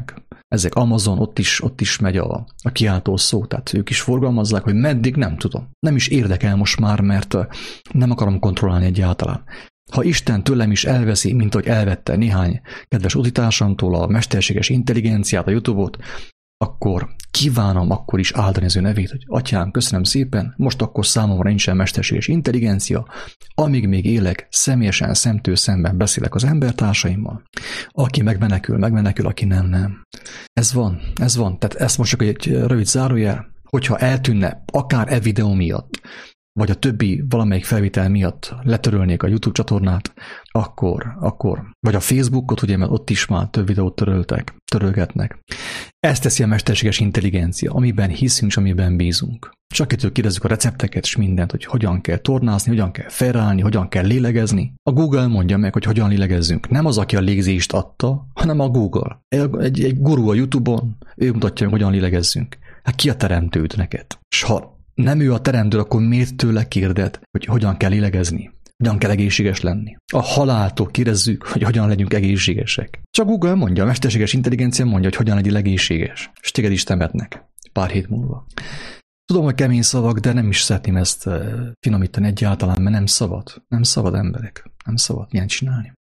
Ezek Amazon, ott is megy a kiáltó szó, tehát ők is forgalmazzák, hogy meddig nem tudom. Nem is érdekel most már, mert nem akarom kontrollálni egyáltalán. Ha Isten tőlem is elveszi, mint ahogy elvette néhány kedves utitársamtól a mesterséges intelligenciát, a YouTube-ot, akkor kívánom akkor is áldani az ő nevét, hogy atyám, köszönöm szépen, most akkor számomra nincsen mesterséges intelligencia, amíg még élek, személyesen szemtől szemben beszélek az embertársaimmal. Aki megmenekül, aki nem. Ez van. Tehát ezt most csak egy rövid zárójel, hogyha eltűnne akár e videó miatt, vagy a többi valamelyik felvétel miatt letörölnék a YouTube csatornát, akkor, vagy a Facebookot, ugye, mert ott is már több videót törölgetnek. Ezt teszi a mesterséges intelligencia, amiben hiszünk, és amiben bízunk. Csak itt kérdezzük a recepteket, és mindent, hogy hogyan kell tornázni, hogyan kell felállni, hogyan kell lélegezni. A Google mondja meg, hogy hogyan lélegezzünk. Nem az, aki a légzést adta, hanem a Google. Egy guru a YouTube-on, ő mutatja meg, hogyan lélegezzünk. Hát ki a teremtőd neked? És ha nem ő a teremtő, akkor miért tőle kérded, hogy hogyan kell lélegezni? Hogyan kell egészséges lenni? A haláltól kérdezzük, hogy hogyan legyünk egészségesek. Csak Google mondja, a mesterséges intelligencia mondja, hogy hogyan legyél egészséges. És téged is temetnek pár hét múlva. Tudom, hogy kemény szavak, de nem is szeretném ezt finomítani egyáltalán, mert nem szabad. Nem szabad, emberek. Nem szabad ilyen csinálni.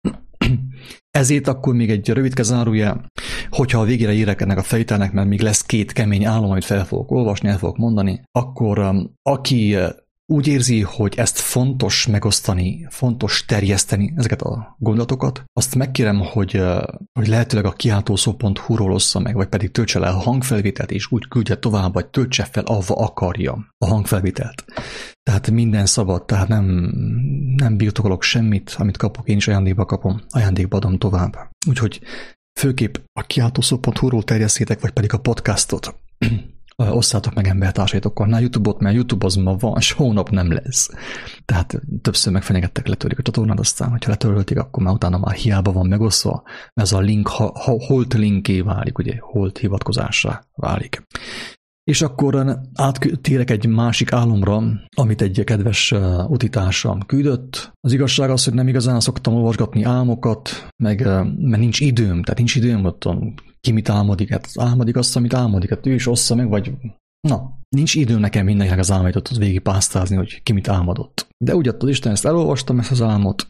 Ezért akkor még egy rövidke zárójel, hogyha a végére érek ennek a felvételnek, mert még lesz 2 kemény álom, amit fel fogok olvasni, el fogok mondani, akkor aki úgy érzi, hogy ezt fontos megosztani, fontos terjeszteni ezeket a gondolatokat, azt megkérem, hogy lehetőleg a kiáltószó.hu-ról ossza meg, vagy pedig töltse le a hangfelvételt, és úgy küldje tovább, vagy töltse fel, ahova akarja a hangfelvételt. Tehát minden szabad, tehát nem birtokolok semmit, amit kapok, én is ajándékba kapom, ajándékba adom tovább. Úgyhogy főképp a kiáltószó.hu-ról terjesszétek, vagy pedig a podcastot. Osszátok meg embertársaitokkal. Na, YouTube-ot, mert YouTube az ma van, és hónap nem lesz. Tehát többször megfenyegettek, letörik a csatornát, aztán, hogyha letörölték, akkor már utána már hiába van megosztva, mert ez a link holt linké válik, ugye, holt hivatkozásra válik. És akkor áttérek egy másik álomra, amit egy kedves utitársam küldött. Az igazság az, hogy nem igazán szoktam olvasgatni álmokat, mert nincs időm, tehát nincs időm, ott ki mit álmodik, hát álmodik azt, amit álmodik, hát ő is ossza meg, vagy nincs időm nekem mindenkinek az álmait ott végig pásztázni, hogy ki mit álmodott. De úgy adta Isten, ezt elolvastam, ezt az álmot,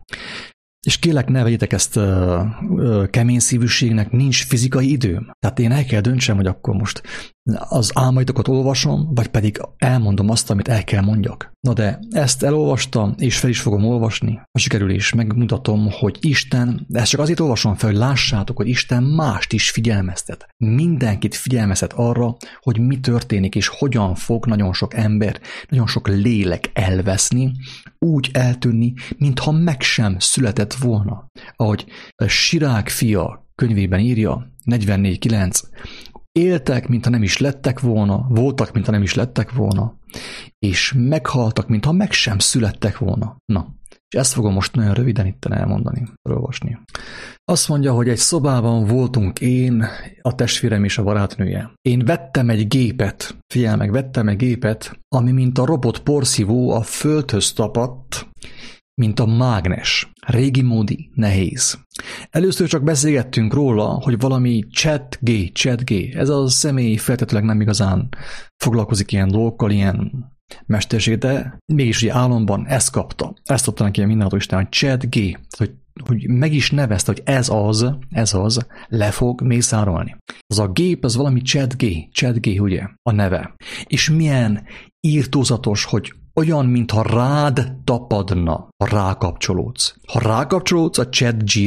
és kérlek, ne vegyétek ezt kemény szívűségnek, nincs fizikai időm. Tehát én el kell döntsem, hogy akkor most az álmaitokat olvasom, vagy pedig elmondom azt, amit el kell mondjak. Na de ezt elolvastam, és fel is fogom olvasni. Ha sikerül is, megmutatom, hogy Isten, de ezt csak azért olvasom fel, hogy lássátok, hogy Isten mást is figyelmeztet. Mindenkit figyelmeztet arra, hogy mi történik, és hogyan fog nagyon sok ember, nagyon sok lélek elveszni, úgy eltűnni, mintha meg sem született volna. Ahogy Sirák fia könyvében írja, 44.9, éltek, mintha nem is lettek volna, voltak, mintha nem is lettek volna, és meghaltak, mintha meg sem születtek volna. Na, és ezt fogom most nagyon röviden itten elmondani, olvasni. Azt mondja, hogy egy szobában voltunk én, a testvérem és a barátnője. Én vettem egy gépet, figyelj meg, vettem egy gépet, ami mint a robot porszívó a földhöz tapadt, mint a mágnes. Régi módi, nehéz. Először csak beszélgettünk róla, hogy valami ChatG. Ez a személy feltétlenül nem igazán foglalkozik ilyen dolgokkal, ilyen mesterség, de mégis ugye álomban ezt kapta. Ezt adta neki a mindenható Isten, hogy ChatG, hogy meg is nevezte, hogy ez az, le fog mészárolni. Az a gép, az valami ChatG, ugye, a neve. És milyen írtózatos, hogy olyan, mintha rád tapadna, ha rákapcsolódsz. Ha rákapcsolódsz a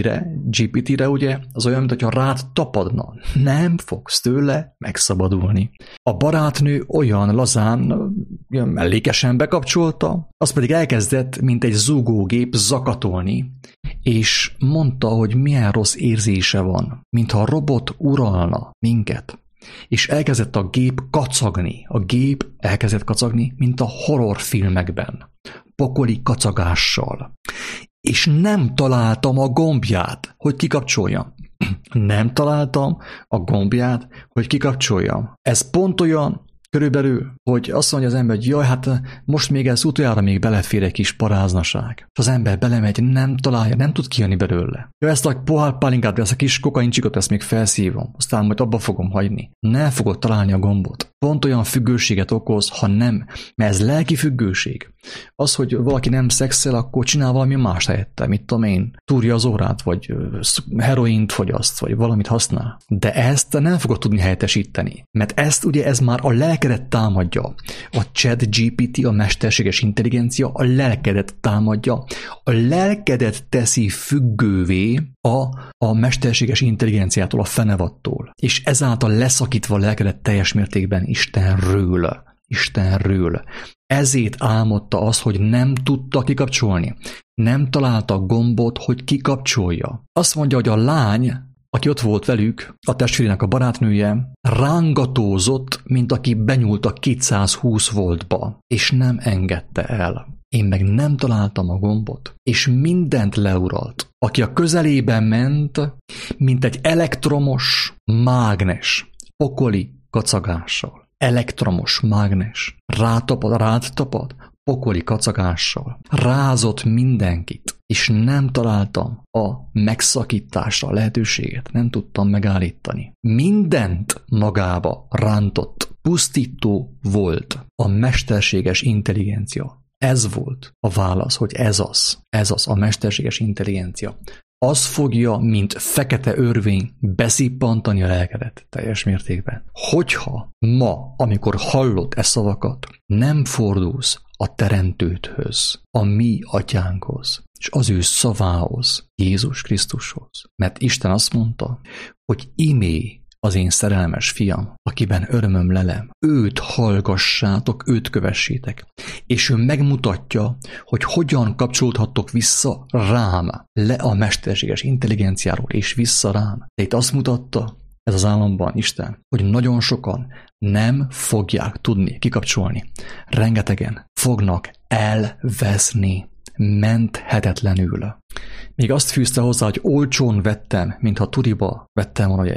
GPT-re, ugye, az olyan, mintha rád tapadna. Nem fogsz tőle megszabadulni. A barátnő olyan lazán, olyan mellékesen bekapcsolta, az pedig elkezdett, mint egy zúgógép zakatolni, és mondta, hogy milyen rossz érzése van, mintha a robot uralna minket. És elkezdett a gép kacagni. A gép elkezdett kacagni, mint a horrorfilmekben. Pokoli kacagással. És nem találtam a gombját, hogy kikapcsoljam. Nem találtam a gombját, hogy kikapcsoljam. Ez pont olyan, Körülbelül, hogy azt mondja az ember, hogy jaj, hát most még ez utoljára még belefér egy kis paráznaság. És az ember belemegy, nem találja, nem tud kijönni belőle. Jó, ezt a pohár pálinkát, ezt a kis kokaincsikot, ezt még felszívom, aztán majd abba fogom hagyni. Nem fogod találni a gombot. Pont olyan függőséget okoz, ha nem, mert ez lelki függőség. Az, hogy valaki nem szexel, akkor csinál valami más helyette, mit tudom én, túrja az órát, vagy heroint fogyaszt, vagy valamit használ. De ezt nem fogod tudni helyettesíteni, mert ezt ugye ez már a lelkedet támadja. A ChatGPT, a mesterséges intelligencia a lelkedet támadja. A lelkedet teszi függővé a mesterséges intelligenciától, a fenevattól. És ezáltal leszakítva a lelkedet teljes mértékben Istenről. Ezért álmodta azt, hogy nem tudta kikapcsolni. Nem találta gombot, hogy kikapcsolja. Azt mondja, hogy a lány, aki ott volt velük, a testvérének a barátnője, rángatózott, mint aki benyúlt a 220 voltba, és nem engedte el. Én meg nem találtam a gombot, és mindent leuralt. Aki a közelében ment, mint egy elektromos mágnes, pokoli kacagással. Elektromos mágnes. Rád tapad, pokoli kacagással. Rázott mindenkit, és nem találtam a megszakításra a lehetőséget. Nem tudtam megállítani. Mindent magába rántott. Pusztító volt a mesterséges intelligencia. Ez volt a válasz, hogy ez az a mesterséges intelligencia. Az fogja, mint fekete örvény, beszippantani a lelkedet teljes mértékben. Hogyha ma, amikor hallod e szavakat, nem fordulsz a Teremtődhöz, a mi atyánkhoz, és az ő szavához, Jézus Krisztushoz. Mert Isten azt mondta, hogy imé az én szerelmes fiam, akiben örömöm lelem. Őt hallgassátok, őt kövessétek. És ő megmutatja, hogy hogyan kapcsolódhattok vissza rám, le a mesterséges intelligenciáról, és vissza rám. De itt azt mutatta, ez az álomban Isten, hogy nagyon sokan nem fogják tudni kikapcsolni. Rengetegen fognak elveszni, menthetetlenül. Még azt fűzte hozzá, hogy olcsón vettem, mintha turiba vettem volna,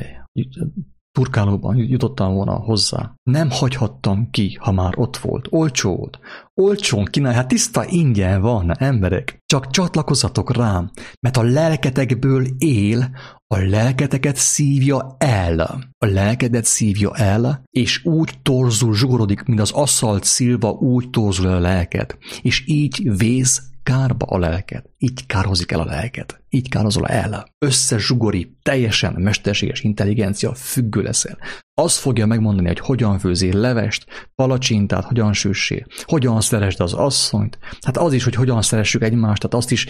turkálóban jutottam volna hozzá. Nem hagyhattam ki, ha már ott volt. Olcsó volt. Olcsón kínálj, hát tiszta ingyen van, emberek. Csak csatlakozzatok rám, mert a lelketekből él, a lelketeket szívja el. A lelkedet szívja el, és úgy torzul, zsugorodik, mint az asszalt szilva, úgy torzul el a lelked. És így vész kárba a lelked. Így kározik el a lelked. Így kározol el. Összezsugori, teljesen mesterséges intelligencia, függő leszel. Az fogja megmondani, hogy hogyan főzél levest, palacsintát, hogyan süssél, hogyan szeresd az asszonyt. Hát az is, hogy hogyan szeressük egymást, tehát azt is,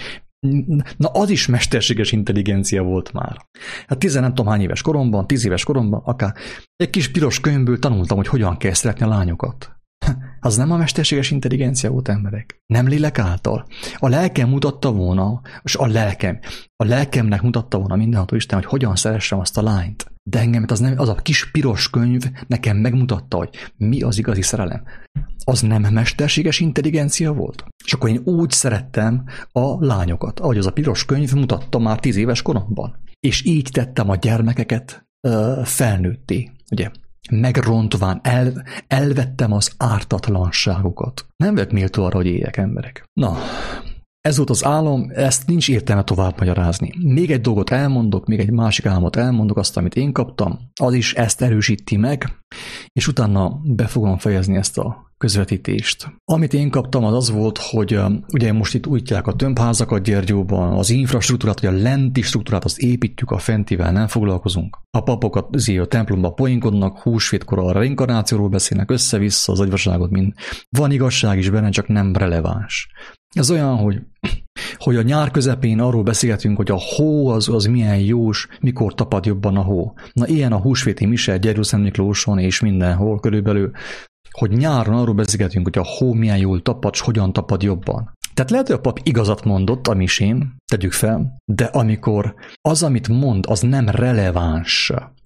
az is mesterséges intelligencia volt már. Hát 10 nem tudom hány éves koromban, 10 éves koromban, akár egy kis piros könyvből tanultam, hogy hogyan kell szeretni a lányokat. Az nem a mesterséges intelligencia volt, emberek. Nem lélek által. A lelkem mutatta volna, és a lelkemnek mutatta volna mindenható Isten, hogy hogyan szeressem azt a lányt. De engem az a kis piros könyv nekem megmutatta, hogy mi az igazi szerelem. Az nem mesterséges intelligencia volt. És akkor én úgy szerettem a lányokat, ahogy az a piros könyv mutatta már 10 éves koromban. És így tettem a gyermekeket felnőtté, ugye? Megrontván elvettem az ártatlanságokat. Nem vagyok méltó arra, hogy éljek, emberek. Na, ez volt az álom, ezt nincs értelme tovább magyarázni. Még egy dolgot elmondok, még egy másik álmot elmondok, azt, amit én kaptam, az is ezt erősíti meg, és utána be fogom fejezni ezt a közvetítést. Amit én kaptam, az volt, hogy ugye most itt újtják a tömbházakat Gyergyóban, az infrastruktúrát, hogy a lenti struktúrát azt építjük, a fentivel nem foglalkozunk. A papok a templomba poénkodnak, húsvétkor a reinkarnációról beszélnek össze-vissza, az agyvaságot mind. Van igazság is benne, csak nem releváns. Ez olyan, hogy a nyár közepén arról beszélgetünk, hogy a hó az milyen jós, mikor tapad jobban a hó. Na ilyen a húsvéti mise Gyergyószent Miklóson és mindenhol körülbelül, hogy nyáron arról beszélgetünk, hogy a hó milyen jól tapad, és hogyan tapad jobban. Tehát lehet, hogy a pap igazat mondott a misén, tegyük fel, de amikor az, amit mond, az nem releváns,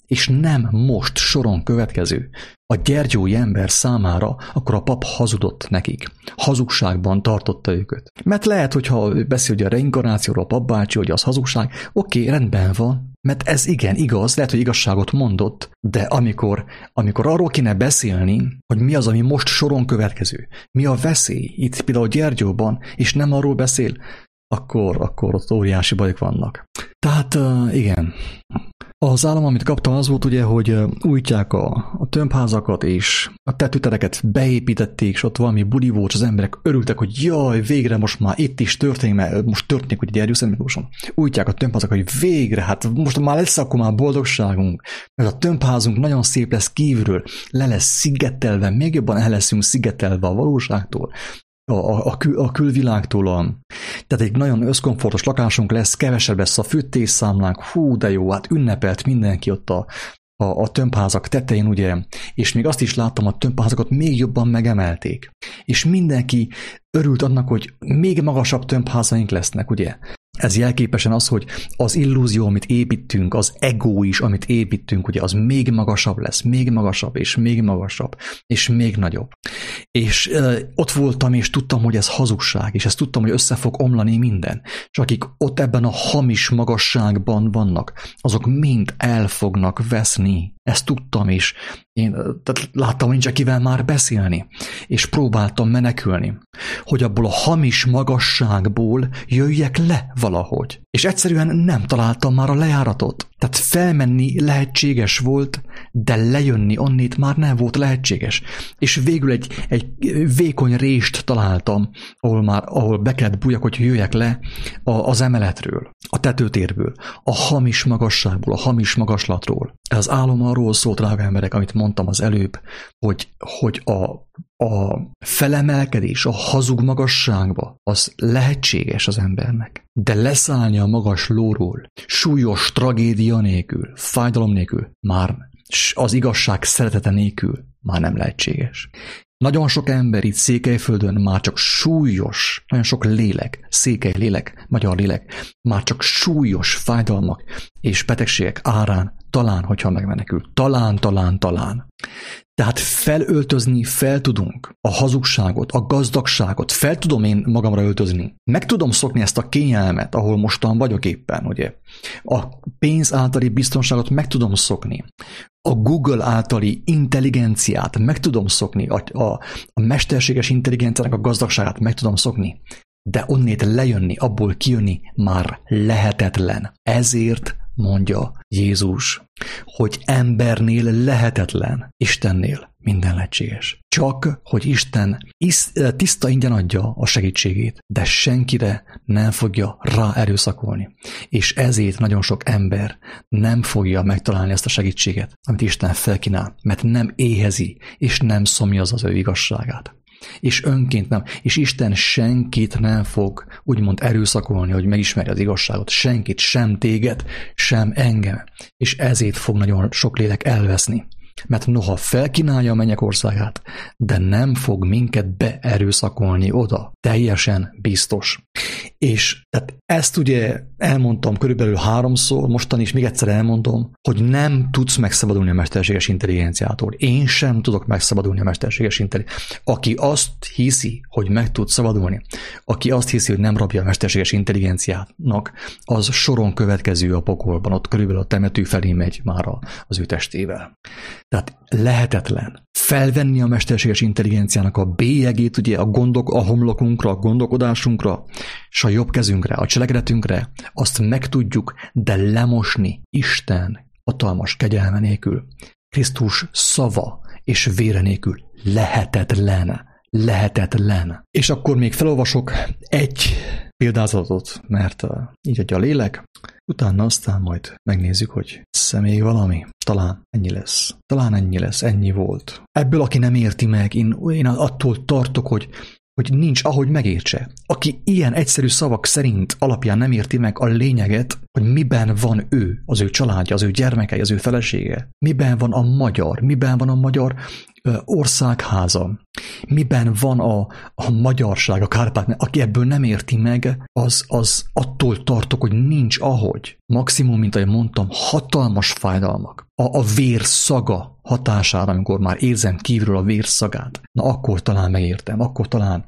és nem most soron következő, a gyergyói ember számára, akkor a pap hazudott nekik. Hazugságban tartotta őket. Mert lehet, hogyha beszél ugye a reinkarnációról a papbácsi, hogy az hazugság, oké, rendben van, mert ez igen, igaz, lehet, hogy igazságot mondott, de amikor arról kéne beszélni, hogy mi az, ami most soron következő, mi a veszély, itt például Gyergyóban, és nem arról beszél, akkor ott óriási bajok vannak. Tehát igen, az állam, amit kaptam, az volt ugye, hogy újtják a tömbházakat, és a tetőtereket beépítették, és ott valami buli volt, az emberek örültek, hogy jaj, végre most már itt is történik, mert most történik, hogy Gyergyó Szent Miklóson. Újtják a tömbházakat, hogy végre, hát most már lesz akkor már boldogságunk, mert a tömbházunk nagyon szép lesz kívülről, le lesz szigetelve, még jobban el leszünk szigetelve a valóságtól, a külvilágtól. Tehát egy nagyon összkomfortos lakásunk lesz, kevesebb lesz a fűtésszámlánk, hú, de jó, hát ünnepelt mindenki ott a tömbházak tetején, ugye, és még azt is láttam, a tömbházakat még jobban megemelték. És mindenki örült annak, hogy még magasabb tömbházaink lesznek, ugye. Ez jelképesen az, hogy az illúzió, amit építünk, az ego is, amit építünk, ugye, az még magasabb lesz, még magasabb, és még magasabb, és még nagyobb. És ott voltam, és tudtam, hogy ez hazugság, és ezt tudtam, hogy össze fog omlani minden. És akik ott ebben a hamis magasságban vannak, azok mind el fognak veszni. Ezt tudtam, és én láttam, hogy nincs kivel már beszélni, és próbáltam menekülni, hogy abból a hamis magasságból jöjjek le valahogy. És egyszerűen nem találtam már a lejáratot. Tehát felmenni lehetséges volt, de lejönni onnét már nem volt lehetséges. És végül egy vékony rést találtam, ahol be kellett bújjak, hogy jöjjek le az emeletről, a tetőtérből, a hamis magasságból, a hamis magaslatról. Az álom arról szólt, drága emberek, amit mondtam az előbb, hogy a felemelkedés a hazug magasságba, az lehetséges az embernek. De leszállni a magas lóról, súlyos tragédia nélkül, fájdalom nélkül, már az igazság szeretete nélkül már nem lehetséges. Nagyon sok ember itt Székelyföldön már csak súlyos, nagyon sok lélek, székely lélek, magyar lélek, már csak súlyos fájdalmak és betegségek árán, talán, hogyha megmenekül. Talán. Tehát felöltözni fel tudunk a hazugságot, a gazdagságot, fel tudom én magamra öltözni. Meg tudom szokni ezt a kényelmet, ahol mostan vagyok éppen, ugye. A pénz általi biztonságot meg tudom szokni. A Google általi intelligenciát meg tudom szokni, a mesterséges intelligenciának a gazdagságát meg tudom szokni. De onnét lejönni, abból kijönni már lehetetlen. Ezért mondja Jézus, hogy embernél lehetetlen, Istennél minden lehetséges. Csak, hogy Isten tiszta ingyen adja a segítségét, de senkire nem fogja rá erőszakolni. És ezért nagyon sok ember nem fogja megtalálni ezt a segítséget, amit Isten felkínál, mert nem éhezi, és nem szomjaz az ő igazságát. És önként nem. És Isten senkit nem fog úgymond erőszakolni, hogy megismerje az igazságot. Senkit, sem téged, sem engem. És ezért fog nagyon sok lélek elveszni. Mert noha felkínálja a mennyek országát, de nem fog minket beerőszakolni oda. Teljesen biztos. És tehát ezt ugye elmondtam körülbelül 3-szor, mostan is még egyszer elmondom, hogy nem tudsz megszabadulni a mesterséges intelligenciától. Én sem tudok megszabadulni a mesterséges intelligenciától. Aki azt hiszi, hogy meg tud szabadulni, aki azt hiszi, hogy nem rabja a mesterséges intelligenciának, az soron következő a pokolban, ott körülbelül a temető felé megy már az ő testével. Tehát lehetetlen felvenni a mesterséges intelligenciának a bélyegét, ugye a homlokunkra, a gondolkodásunkra, és a jobb kezünkre, a cselekedetünkre, azt megtudjuk, de lemosni Isten hatalmas kegyelme nélkül, Krisztus szava és vére nélkül lehetetlen. És akkor még felolvasok egy példázatot, mert így adja a lélek, utána aztán majd megnézzük, hogy még valami. Talán ennyi lesz, ennyi volt. Ebből, aki nem érti meg, én attól tartok, hogy nincs, ahogy megértse. Aki ilyen egyszerű szavak szerint alapján nem érti meg a lényeget, hogy miben van ő, az ő családja, az ő gyermekei, az ő felesége, miben van a magyar országháza, miben van a magyarság, a Kárpát, aki ebből nem érti meg, az attól tartok, hogy nincs ahogy. Maximum, mint ahogy mondtam, hatalmas fájdalmak, a vérszaga hatására, amikor már érzem kívülről a vérszagát, na akkor talán megértem, akkor talán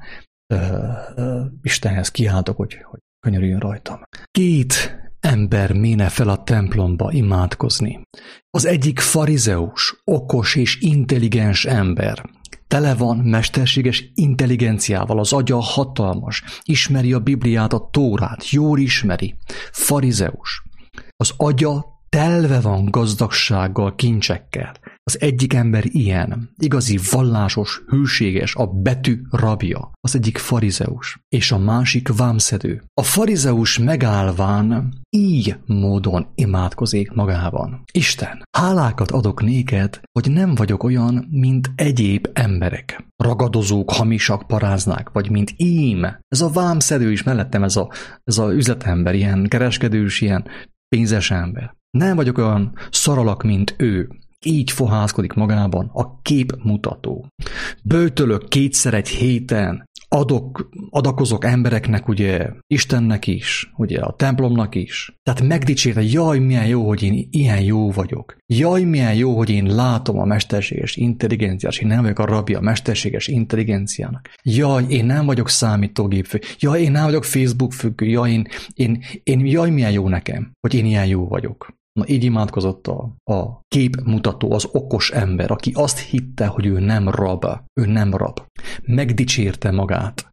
Istenhez kiáltok, hogy könyörüljön rajtam. 2 ember méne fel a templomba imádkozni. Az egyik farizeus, okos és intelligens ember. Tele van mesterséges intelligenciával, az agya hatalmas, ismeri a Bibliát, a Tórát, jól ismeri. Farizeus. Az agya telve van gazdagsággal, kincsekkel. Az egyik ember ilyen, igazi vallásos, hűséges, a betű rabja, az egyik farizeus, és a másik vámszedő. A farizeus megállván így módon imádkozik magában. Isten, hálákat adok néked, hogy nem vagyok olyan, mint egyéb emberek. Ragadozók, hamisak, paráznák, vagy mint ím. Ez a vámszedő is mellettem, ez a üzletember, ilyen kereskedős, ilyen pénzes ember. Nem vagyok olyan szaralak, mint ő. Így fohászkodik magában a képmutató. Böjtölök 2-szer egy héten, adakozok embereknek, ugye, Istennek is, ugye, a templomnak is. Tehát megdicsérte, jaj, milyen jó, hogy én ilyen jó vagyok. Jaj, milyen jó, hogy én látom a mesterséges intelligenciát, és én nem vagyok a rabja a mesterséges intelligenciának. Jaj, én nem vagyok számítógép függő. Jaj, én nem vagyok Facebook függő. Jaj, jaj, milyen jó nekem, hogy én ilyen jó vagyok. Na, így imádkozott a képmutató, az okos ember, aki azt hitte, hogy ő nem rab. Ő nem rab. Megdicsérte magát.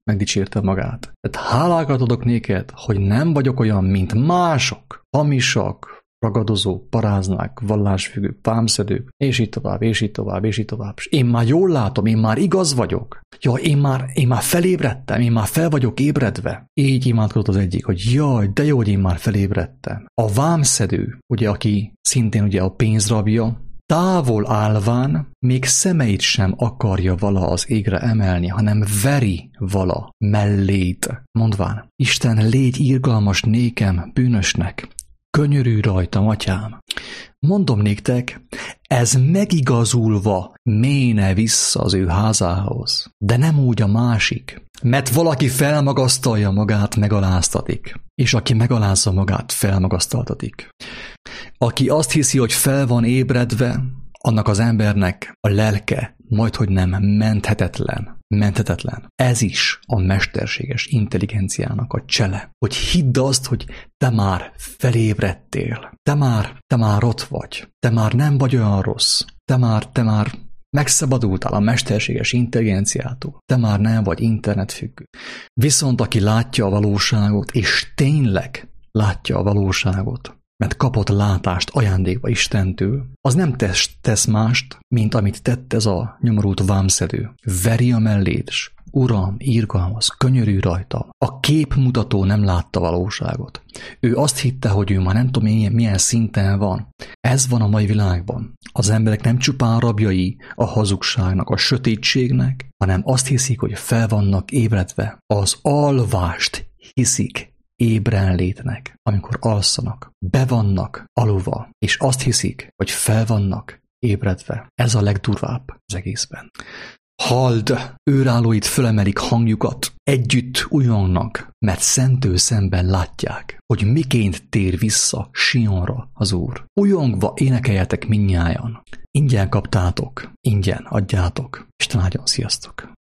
Tehát hálákat adok néked, hogy nem vagyok olyan, mint mások, hamisak, ragadozók, paráznák, vallásfüggők, vámszedők, és így tovább, és így tovább, és így tovább. És én már jól látom, én már igaz vagyok. Ja, én már felébredtem, én már fel vagyok ébredve. Így imádkozott az egyik, hogy jaj, de jó, hogy én már felébredtem. A vámszedő, ugye, aki szintén ugye a pénzrabja, távol állván még szemeit sem akarja vala az égre emelni, hanem veri vala mellét, mondván, Isten, légy irgalmas nékem, bűnösnek, könyörülj rajtam, atyám. Mondom néktek, ez megigazulva méne vissza az ő házához, de nem úgy a másik, mert valaki felmagasztalja magát, megaláztatik, és aki megalázza magát, felmagasztaltatik. Aki azt hiszi, hogy fel van ébredve, annak az embernek a lelke majdhogy nem menthetetlen. Ez is a mesterséges intelligenciának a csele. Hogy hidd azt, hogy te már felébredtél. Te már ott vagy. Te már nem vagy olyan rossz. Te már megszabadultál a mesterséges intelligenciától. Te már nem vagy internetfüggő. Viszont aki látja a valóságot, és tényleg látja a valóságot, mert kapott látást ajándékba Istentől, az nem tesz mást, mint amit tett ez a nyomorult vámszedő. Veri a mellét, s Uram, irgalmaz, könyörülj rajta. A képmutató nem látta valóságot. Ő azt hitte, hogy ő már nem tudom milyen szinten van. Ez van a mai világban. Az emberek nem csupán rabjai a hazugságnak, a sötétségnek, hanem azt hiszik, hogy fel vannak ébredve. Az alvást hiszik ébrenlétnek, amikor alszanak, be vannak alulva, és azt hiszik, hogy fel vannak ébredve. Ez a legdurvább az egészben. Halld, őrállóit fölemelik hangjukat, együtt ujjongnak, mert szentő szemben látják, hogy miként tér vissza Sionra az Úr. Ujjongva énekeljetek mindnyájan. Ingyen kaptátok, ingyen adjátok. Isten áldjon, sziasztok!